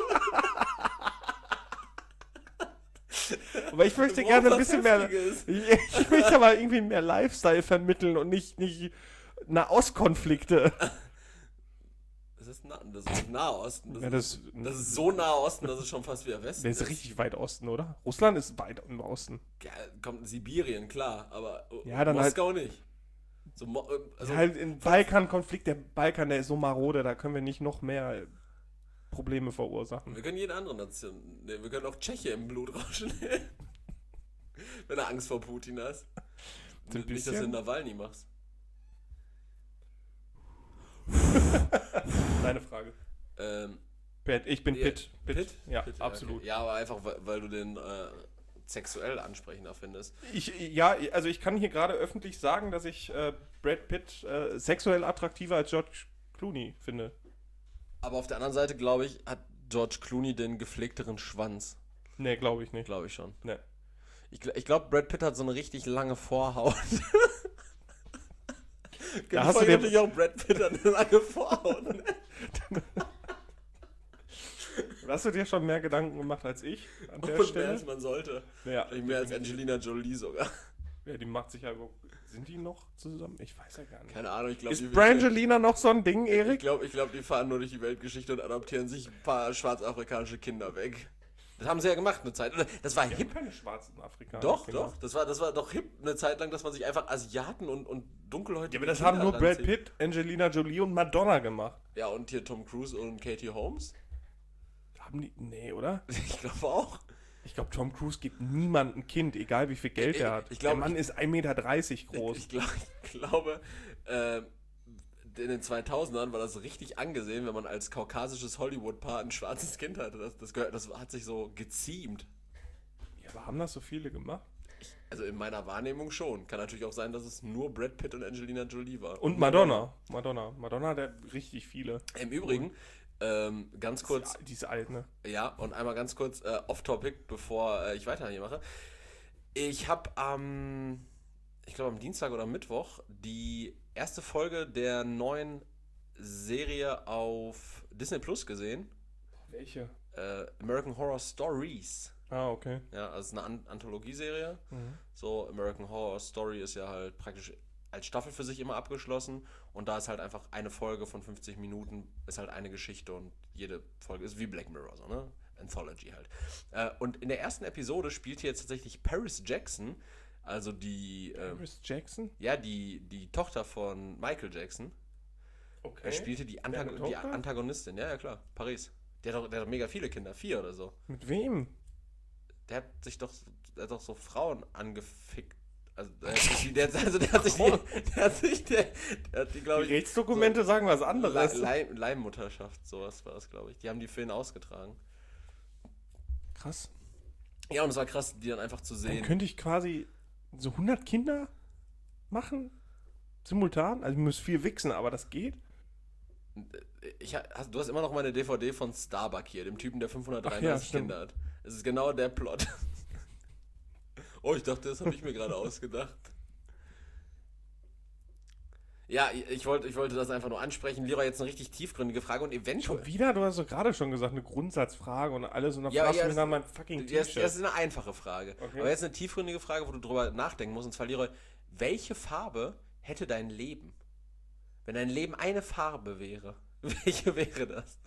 Speaker 1: Aber ich möchte gerne ein bisschen mehr...
Speaker 2: Heftiges.
Speaker 1: Ich möchte aber irgendwie mehr Lifestyle vermitteln und nicht Nahostkonflikte.
Speaker 2: Das ist Nahosten.
Speaker 1: Ja,
Speaker 2: das ist so Nahosten, dass es schon fast wieder Westen
Speaker 1: Der ist richtig weit Osten, oder? Russland ist weit im Osten.
Speaker 2: Ja, kommt in Sibirien, klar, aber
Speaker 1: Ja, dann
Speaker 2: Moskau nicht. So,
Speaker 1: Also halt im Balkan-Konflikt, der Balkan, der ist so marode, da können wir nicht noch mehr Probleme verursachen.
Speaker 2: wir können jede andere Nation, wir können auch Tscheche im Blutrausch nehmen. Wenn du Angst vor Putin hast.
Speaker 1: Ein
Speaker 2: Nicht, dass du
Speaker 1: bisschen.
Speaker 2: Nawalny machst.
Speaker 1: Deine Frage.
Speaker 2: Ähm,
Speaker 1: Ich bin
Speaker 2: Ja,
Speaker 1: Pitt.
Speaker 2: Pitt?
Speaker 1: Ja,
Speaker 2: Pitt,
Speaker 1: absolut.
Speaker 2: Okay. Ja, aber einfach, weil du den sexuell ansprechender findest.
Speaker 1: Also ich kann hier gerade öffentlich sagen, dass ich Brad Pitt sexuell attraktiver als George Clooney finde.
Speaker 2: Aber auf der anderen Seite, glaube ich, hat George Clooney den gepflegteren Schwanz.
Speaker 1: Nee, glaube ich nicht.
Speaker 2: Glaube ich schon.
Speaker 1: Nee.
Speaker 2: Ich glaube, Brad Pitt hat so eine richtig lange Vorhaut.
Speaker 1: Da hast du dir-
Speaker 2: natürlich auch Brad Pitt hat eine lange Vorhaut. Ne?
Speaker 1: Hast du dir schon mehr Gedanken gemacht als ich an der
Speaker 2: Und mehr
Speaker 1: Stelle?
Speaker 2: als man sollte.
Speaker 1: Ja,
Speaker 2: Vielleicht mehr als Angelina Jolie sogar.
Speaker 1: Ja, die macht sich ja... Sind die noch zusammen? Ich weiß ja gar nicht.
Speaker 2: Keine Ahnung, ich glaube,
Speaker 1: Ist Brangelina noch so ein Ding, Erik?
Speaker 2: Ich glaube, die fahren nur durch die Weltgeschichte und adoptieren sich ein paar schwarzafrikanische Kinder weg. Das haben sie ja gemacht eine Zeit. Das war
Speaker 1: Wir
Speaker 2: hip.
Speaker 1: haben keine schwarzen Afrikaner.
Speaker 2: Doch,
Speaker 1: Kinder.
Speaker 2: doch. Das war doch hip eine Zeit lang, dass man sich einfach Asiaten und Dunkelhäutige
Speaker 1: Ja, aber das
Speaker 2: Kinder
Speaker 1: haben nur Brad
Speaker 2: ranzieht.
Speaker 1: Pitt, Angelina Jolie und Madonna gemacht.
Speaker 2: Ja, und hier Tom Cruise und Katie Holmes.
Speaker 1: Haben die. Nee, oder?
Speaker 2: Ich glaube auch.
Speaker 1: Ich glaube, Tom Cruise gibt niemandem ein Kind, egal wie viel Geld er hat.
Speaker 2: ich glaub,
Speaker 1: Der Mann ist 1,30 Meter groß.
Speaker 2: Ich glaube, in den 2000ern war das richtig angesehen, wenn man als kaukasisches Hollywood-Paar ein schwarzes Kind hatte. Das hat sich so geziemt.
Speaker 1: Ja, aber haben das so viele gemacht?
Speaker 2: Also in meiner Wahrnehmung schon. Kann natürlich auch sein, dass es nur Brad Pitt und Angelina Jolie war.
Speaker 1: Und Madonna. Madonna hat richtig viele.
Speaker 2: Im Übrigen, ganz kurz,
Speaker 1: Die ist alt, ne?
Speaker 2: ja, und einmal ganz kurz off-topic, bevor ich weiter hier mache. Ich habe ich glaube am Dienstag oder Mittwoch, die erste Folge der neuen Serie auf Disney Plus gesehen.
Speaker 1: Welche?
Speaker 2: American Horror Stories.
Speaker 1: Ah, okay.
Speaker 2: Ja, also es ist eine Anthologieserie.
Speaker 1: Mhm.
Speaker 2: So, American Horror Story ist ja halt praktisch als Staffel für sich immer abgeschlossen. Und da ist halt einfach eine Folge von 50 Minuten, ist halt eine Geschichte und jede Folge ist wie Black Mirror, so, ne? Anthology halt. Und in der ersten Episode spielt hier jetzt tatsächlich Paris Jackson, also die,
Speaker 1: Paris Jackson?
Speaker 2: ja, die Tochter von Michael Jackson.
Speaker 1: Okay.
Speaker 2: Er spielte die
Speaker 1: eine
Speaker 2: die
Speaker 1: Tochter?
Speaker 2: Antagonistin, ja, ja, klar, Paris. Der hat doch mega viele Kinder, 4 oder so.
Speaker 1: Mit wem?
Speaker 2: Der hat doch so Frauen angefickt. Also, der hat die, glaube
Speaker 1: Die
Speaker 2: ich,
Speaker 1: Rechtsdokumente sagen was anderes.
Speaker 2: Leihmutterschaft, sowas war das, glaube ich. Die haben die für ihn ausgetragen.
Speaker 1: Krass.
Speaker 2: Ja, und es war krass, die dann einfach zu
Speaker 1: Dann
Speaker 2: sehen.
Speaker 1: könnte ich quasi so 100 Kinder machen? Simultan? Also ich muss viel wichsen, aber das geht?
Speaker 2: Du hast immer noch meine DVD von Starbuck hier, dem Typen, der 533
Speaker 1: Ach ja, stimmt.
Speaker 2: Kinder hat. Es ist genau der Plot. Oh, ich dachte, das habe ich mir gerade ausgedacht. Ja, ich wollte das einfach nur ansprechen. Leroy, jetzt eine richtig tiefgründige Frage und eventuell...
Speaker 1: Schon wieder? Du hast doch gerade schon gesagt, eine Grundsatzfrage und alles und dann
Speaker 2: Ja,
Speaker 1: fragst du
Speaker 2: ja,
Speaker 1: mich nach meinem fucking
Speaker 2: Das
Speaker 1: T-Shirt.
Speaker 2: ist eine einfache Frage.
Speaker 1: Okay.
Speaker 2: Aber jetzt eine tiefgründige Frage, wo du drüber nachdenken musst. Und zwar, Leroy, welche Farbe hätte dein Leben? Wenn dein Leben eine Farbe wäre, welche wäre das?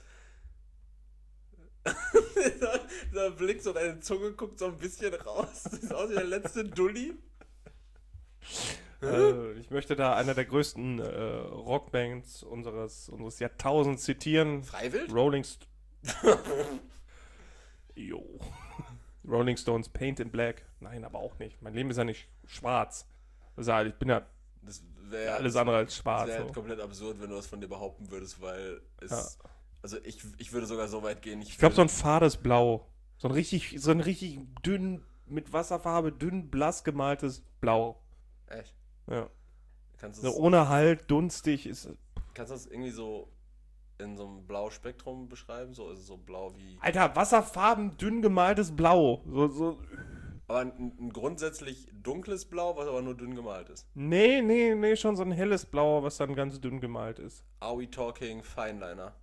Speaker 2: Dieser Blick, so deine Zunge guckt so ein bisschen raus. Das sieht aus wie der letzte Dulli.
Speaker 1: Ich möchte da einer der größten Rockbands unseres Jahrtausends zitieren.
Speaker 2: Freiwild?
Speaker 1: Jo. Rolling Stones, Paint in Black. Nein, aber auch nicht. Mein Leben ist ja nicht schwarz. Also ich bin ja
Speaker 2: Das wäre
Speaker 1: alles andere als
Speaker 2: das
Speaker 1: schwarz.
Speaker 2: wär halt
Speaker 1: So.
Speaker 2: komplett absurd, wenn du das von dir behaupten würdest, weil es...
Speaker 1: Ja.
Speaker 2: Also ich würde sogar so weit gehen,
Speaker 1: Ich glaube, so ein fades Blau. So ein richtig dünn, mit Wasserfarbe, dünn blass gemaltes Blau.
Speaker 2: Echt?
Speaker 1: Ja.
Speaker 2: Kannst
Speaker 1: So
Speaker 2: du
Speaker 1: ohne Halt, dunstig ist.
Speaker 2: das irgendwie so in so einem Blau-Spektrum beschreiben? So, also so blau wie...
Speaker 1: Alter, Wasserfarben, dünn gemaltes Blau. So.
Speaker 2: Aber ein grundsätzlich dunkles Blau, was aber nur dünn gemalt ist.
Speaker 1: Nee, schon so ein helles Blau, was dann ganz dünn gemalt ist.
Speaker 2: Are we talking Fineliner?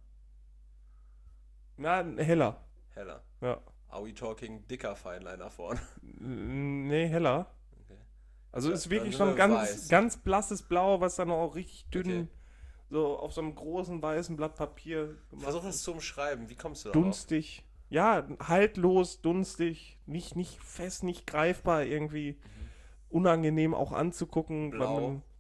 Speaker 1: Na, heller.
Speaker 2: Heller.
Speaker 1: Ja.
Speaker 2: Are we talking dicker Fineliner vorne?
Speaker 1: Nee, heller.
Speaker 2: Okay.
Speaker 1: Also ist
Speaker 2: Dann
Speaker 1: wirklich
Speaker 2: sind
Speaker 1: schon
Speaker 2: wir
Speaker 1: ganz,
Speaker 2: weiß.
Speaker 1: ganz blasses Blau, was dann auch richtig dünn,
Speaker 2: Okay.
Speaker 1: so auf so einem großen weißen Blatt Papier
Speaker 2: Versuch das zu umschreiben. Wie kommst du darauf?
Speaker 1: dunstig. Ja, haltlos, dunstig, nicht fest, nicht greifbar, irgendwie unangenehm auch anzugucken.
Speaker 2: Blau.
Speaker 1: Weil man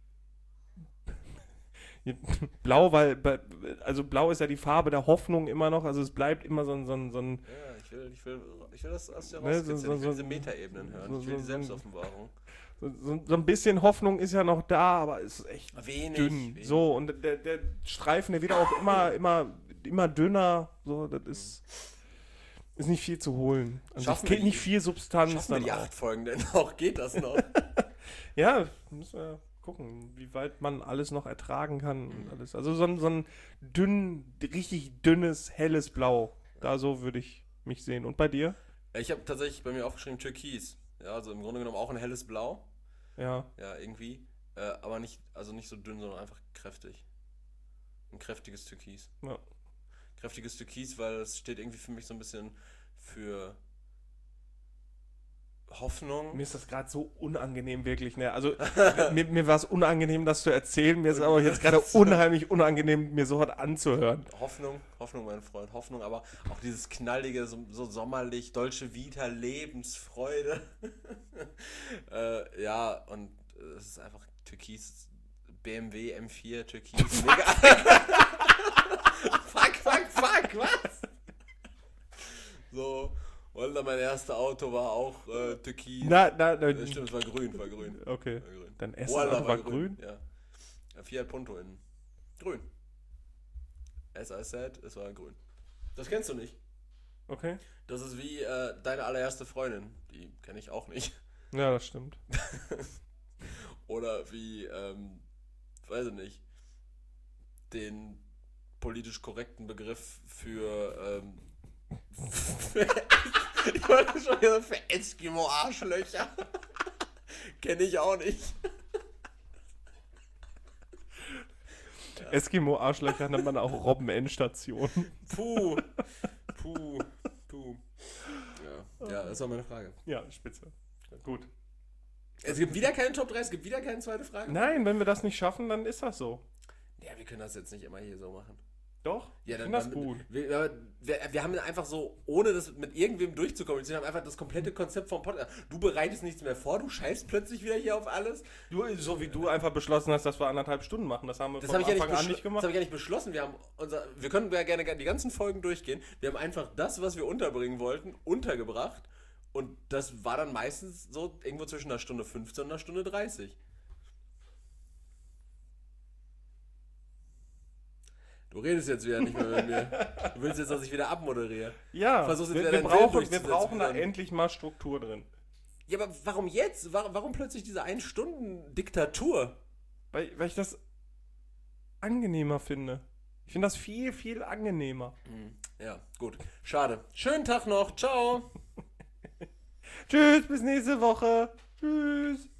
Speaker 1: Blau, also Blau ist ja die Farbe der Hoffnung immer noch, also es bleibt immer so ein
Speaker 2: Ja, ich will das aus dir
Speaker 1: Ne,
Speaker 2: rauskitzeln.
Speaker 1: so-
Speaker 2: Ich will
Speaker 1: so-
Speaker 2: diese Metaebenen hören.
Speaker 1: so-
Speaker 2: Ich will die
Speaker 1: so-
Speaker 2: Selbstoffenbarung.
Speaker 1: so ein bisschen Hoffnung ist ja noch da, aber es ist echt
Speaker 2: Wenig.
Speaker 1: dünn.
Speaker 2: wenig.
Speaker 1: So, und der Streifen, der wird auch immer dünner. So, das ist nicht viel zu holen. Also
Speaker 2: Schaffen
Speaker 1: es
Speaker 2: wir
Speaker 1: geht nicht
Speaker 2: die-
Speaker 1: viel Substanz
Speaker 2: Schaffen wir
Speaker 1: dann
Speaker 2: die
Speaker 1: auch.
Speaker 2: 8 Folgen denn auch? Geht das noch?
Speaker 1: Ja, müssen wir gucken, wie weit man alles noch ertragen kann und alles. Also so ein richtig dünnes, helles Blau. Da so würde ich mich sehen. Und bei dir?
Speaker 2: Ich habe tatsächlich bei mir aufgeschrieben Türkis. Ja, also im Grunde genommen auch ein helles Blau.
Speaker 1: Ja.
Speaker 2: Ja, irgendwie. Aber nicht so dünn, sondern einfach kräftig. Ein kräftiges Türkis.
Speaker 1: Ja.
Speaker 2: Kräftiges Türkis, weil es steht irgendwie für mich so ein bisschen für Hoffnung.
Speaker 1: Mir ist das gerade so unangenehm, wirklich, ne? Also, mir war es unangenehm, das zu erzählen. Mir ist aber jetzt gerade unheimlich unangenehm, mir so was anzuhören.
Speaker 2: Hoffnung, mein Freund. Hoffnung, aber auch dieses knallige, so sommerlich, Dolce Vita, Lebensfreude. Ja, und es ist einfach Türkis, BMW M4, Türkis, mega. Fuck, was? So, und dann mein erstes Auto war auch Türkis. Stimmt, es war grün.
Speaker 1: Okay.
Speaker 2: War grün.
Speaker 1: Dein erstes
Speaker 2: Voila,
Speaker 1: Auto war grün?
Speaker 2: Ja. Fiat Punto in grün. As I said, es war grün. Das kennst du nicht.
Speaker 1: Okay.
Speaker 2: Das ist wie deine allererste Freundin. Die kenne ich auch nicht.
Speaker 1: Ja, das stimmt.
Speaker 2: Oder wie, weiß ich nicht, den politisch korrekten Begriff für, ich wollte schon wieder für Eskimo-Arschlöcher. Kenne ich auch nicht.
Speaker 1: Eskimo-Arschlöcher nennt man auch Robben-Endstation.
Speaker 2: Puh. Ja, das war meine Frage.
Speaker 1: Ja, spitze. Gut.
Speaker 2: Es gibt wieder keine Top 3, es gibt wieder keine zweite Frage.
Speaker 1: Nein, wenn wir das nicht schaffen, dann ist das so.
Speaker 2: Ja, wir können das jetzt nicht immer hier so machen.
Speaker 1: Doch?
Speaker 2: Ja,
Speaker 1: ich finde das gut.
Speaker 2: Wir haben einfach so, ohne das mit irgendwem durchzukommunizieren, haben einfach das komplette Konzept vom Podcast. Du bereitest nichts mehr vor, du scheißt plötzlich wieder hier auf alles.
Speaker 1: So wie du einfach beschlossen hast, dass wir 1,5 Stunden machen. Das haben wir von Anfang an nicht gemacht.
Speaker 2: Das habe ich ja nicht beschlossen. Wir können ja gerne die ganzen Folgen durchgehen. Wir haben einfach das, was wir unterbringen wollten, untergebracht. Und das war dann meistens so irgendwo zwischen einer Stunde 15 und einer Stunde 30. Du redest jetzt wieder nicht mehr mit mir. Du willst jetzt, dass ich wieder abmoderiere.
Speaker 1: Ja, wir brauchen da endlich mal Struktur drin.
Speaker 2: Ja, aber warum jetzt? Warum plötzlich diese 1-Stunden-Diktatur?
Speaker 1: Weil ich das angenehmer finde. Ich finde das viel, viel angenehmer.
Speaker 2: Ja, gut. Schade. Schönen Tag noch. Ciao.
Speaker 1: Tschüss, bis nächste Woche. Tschüss.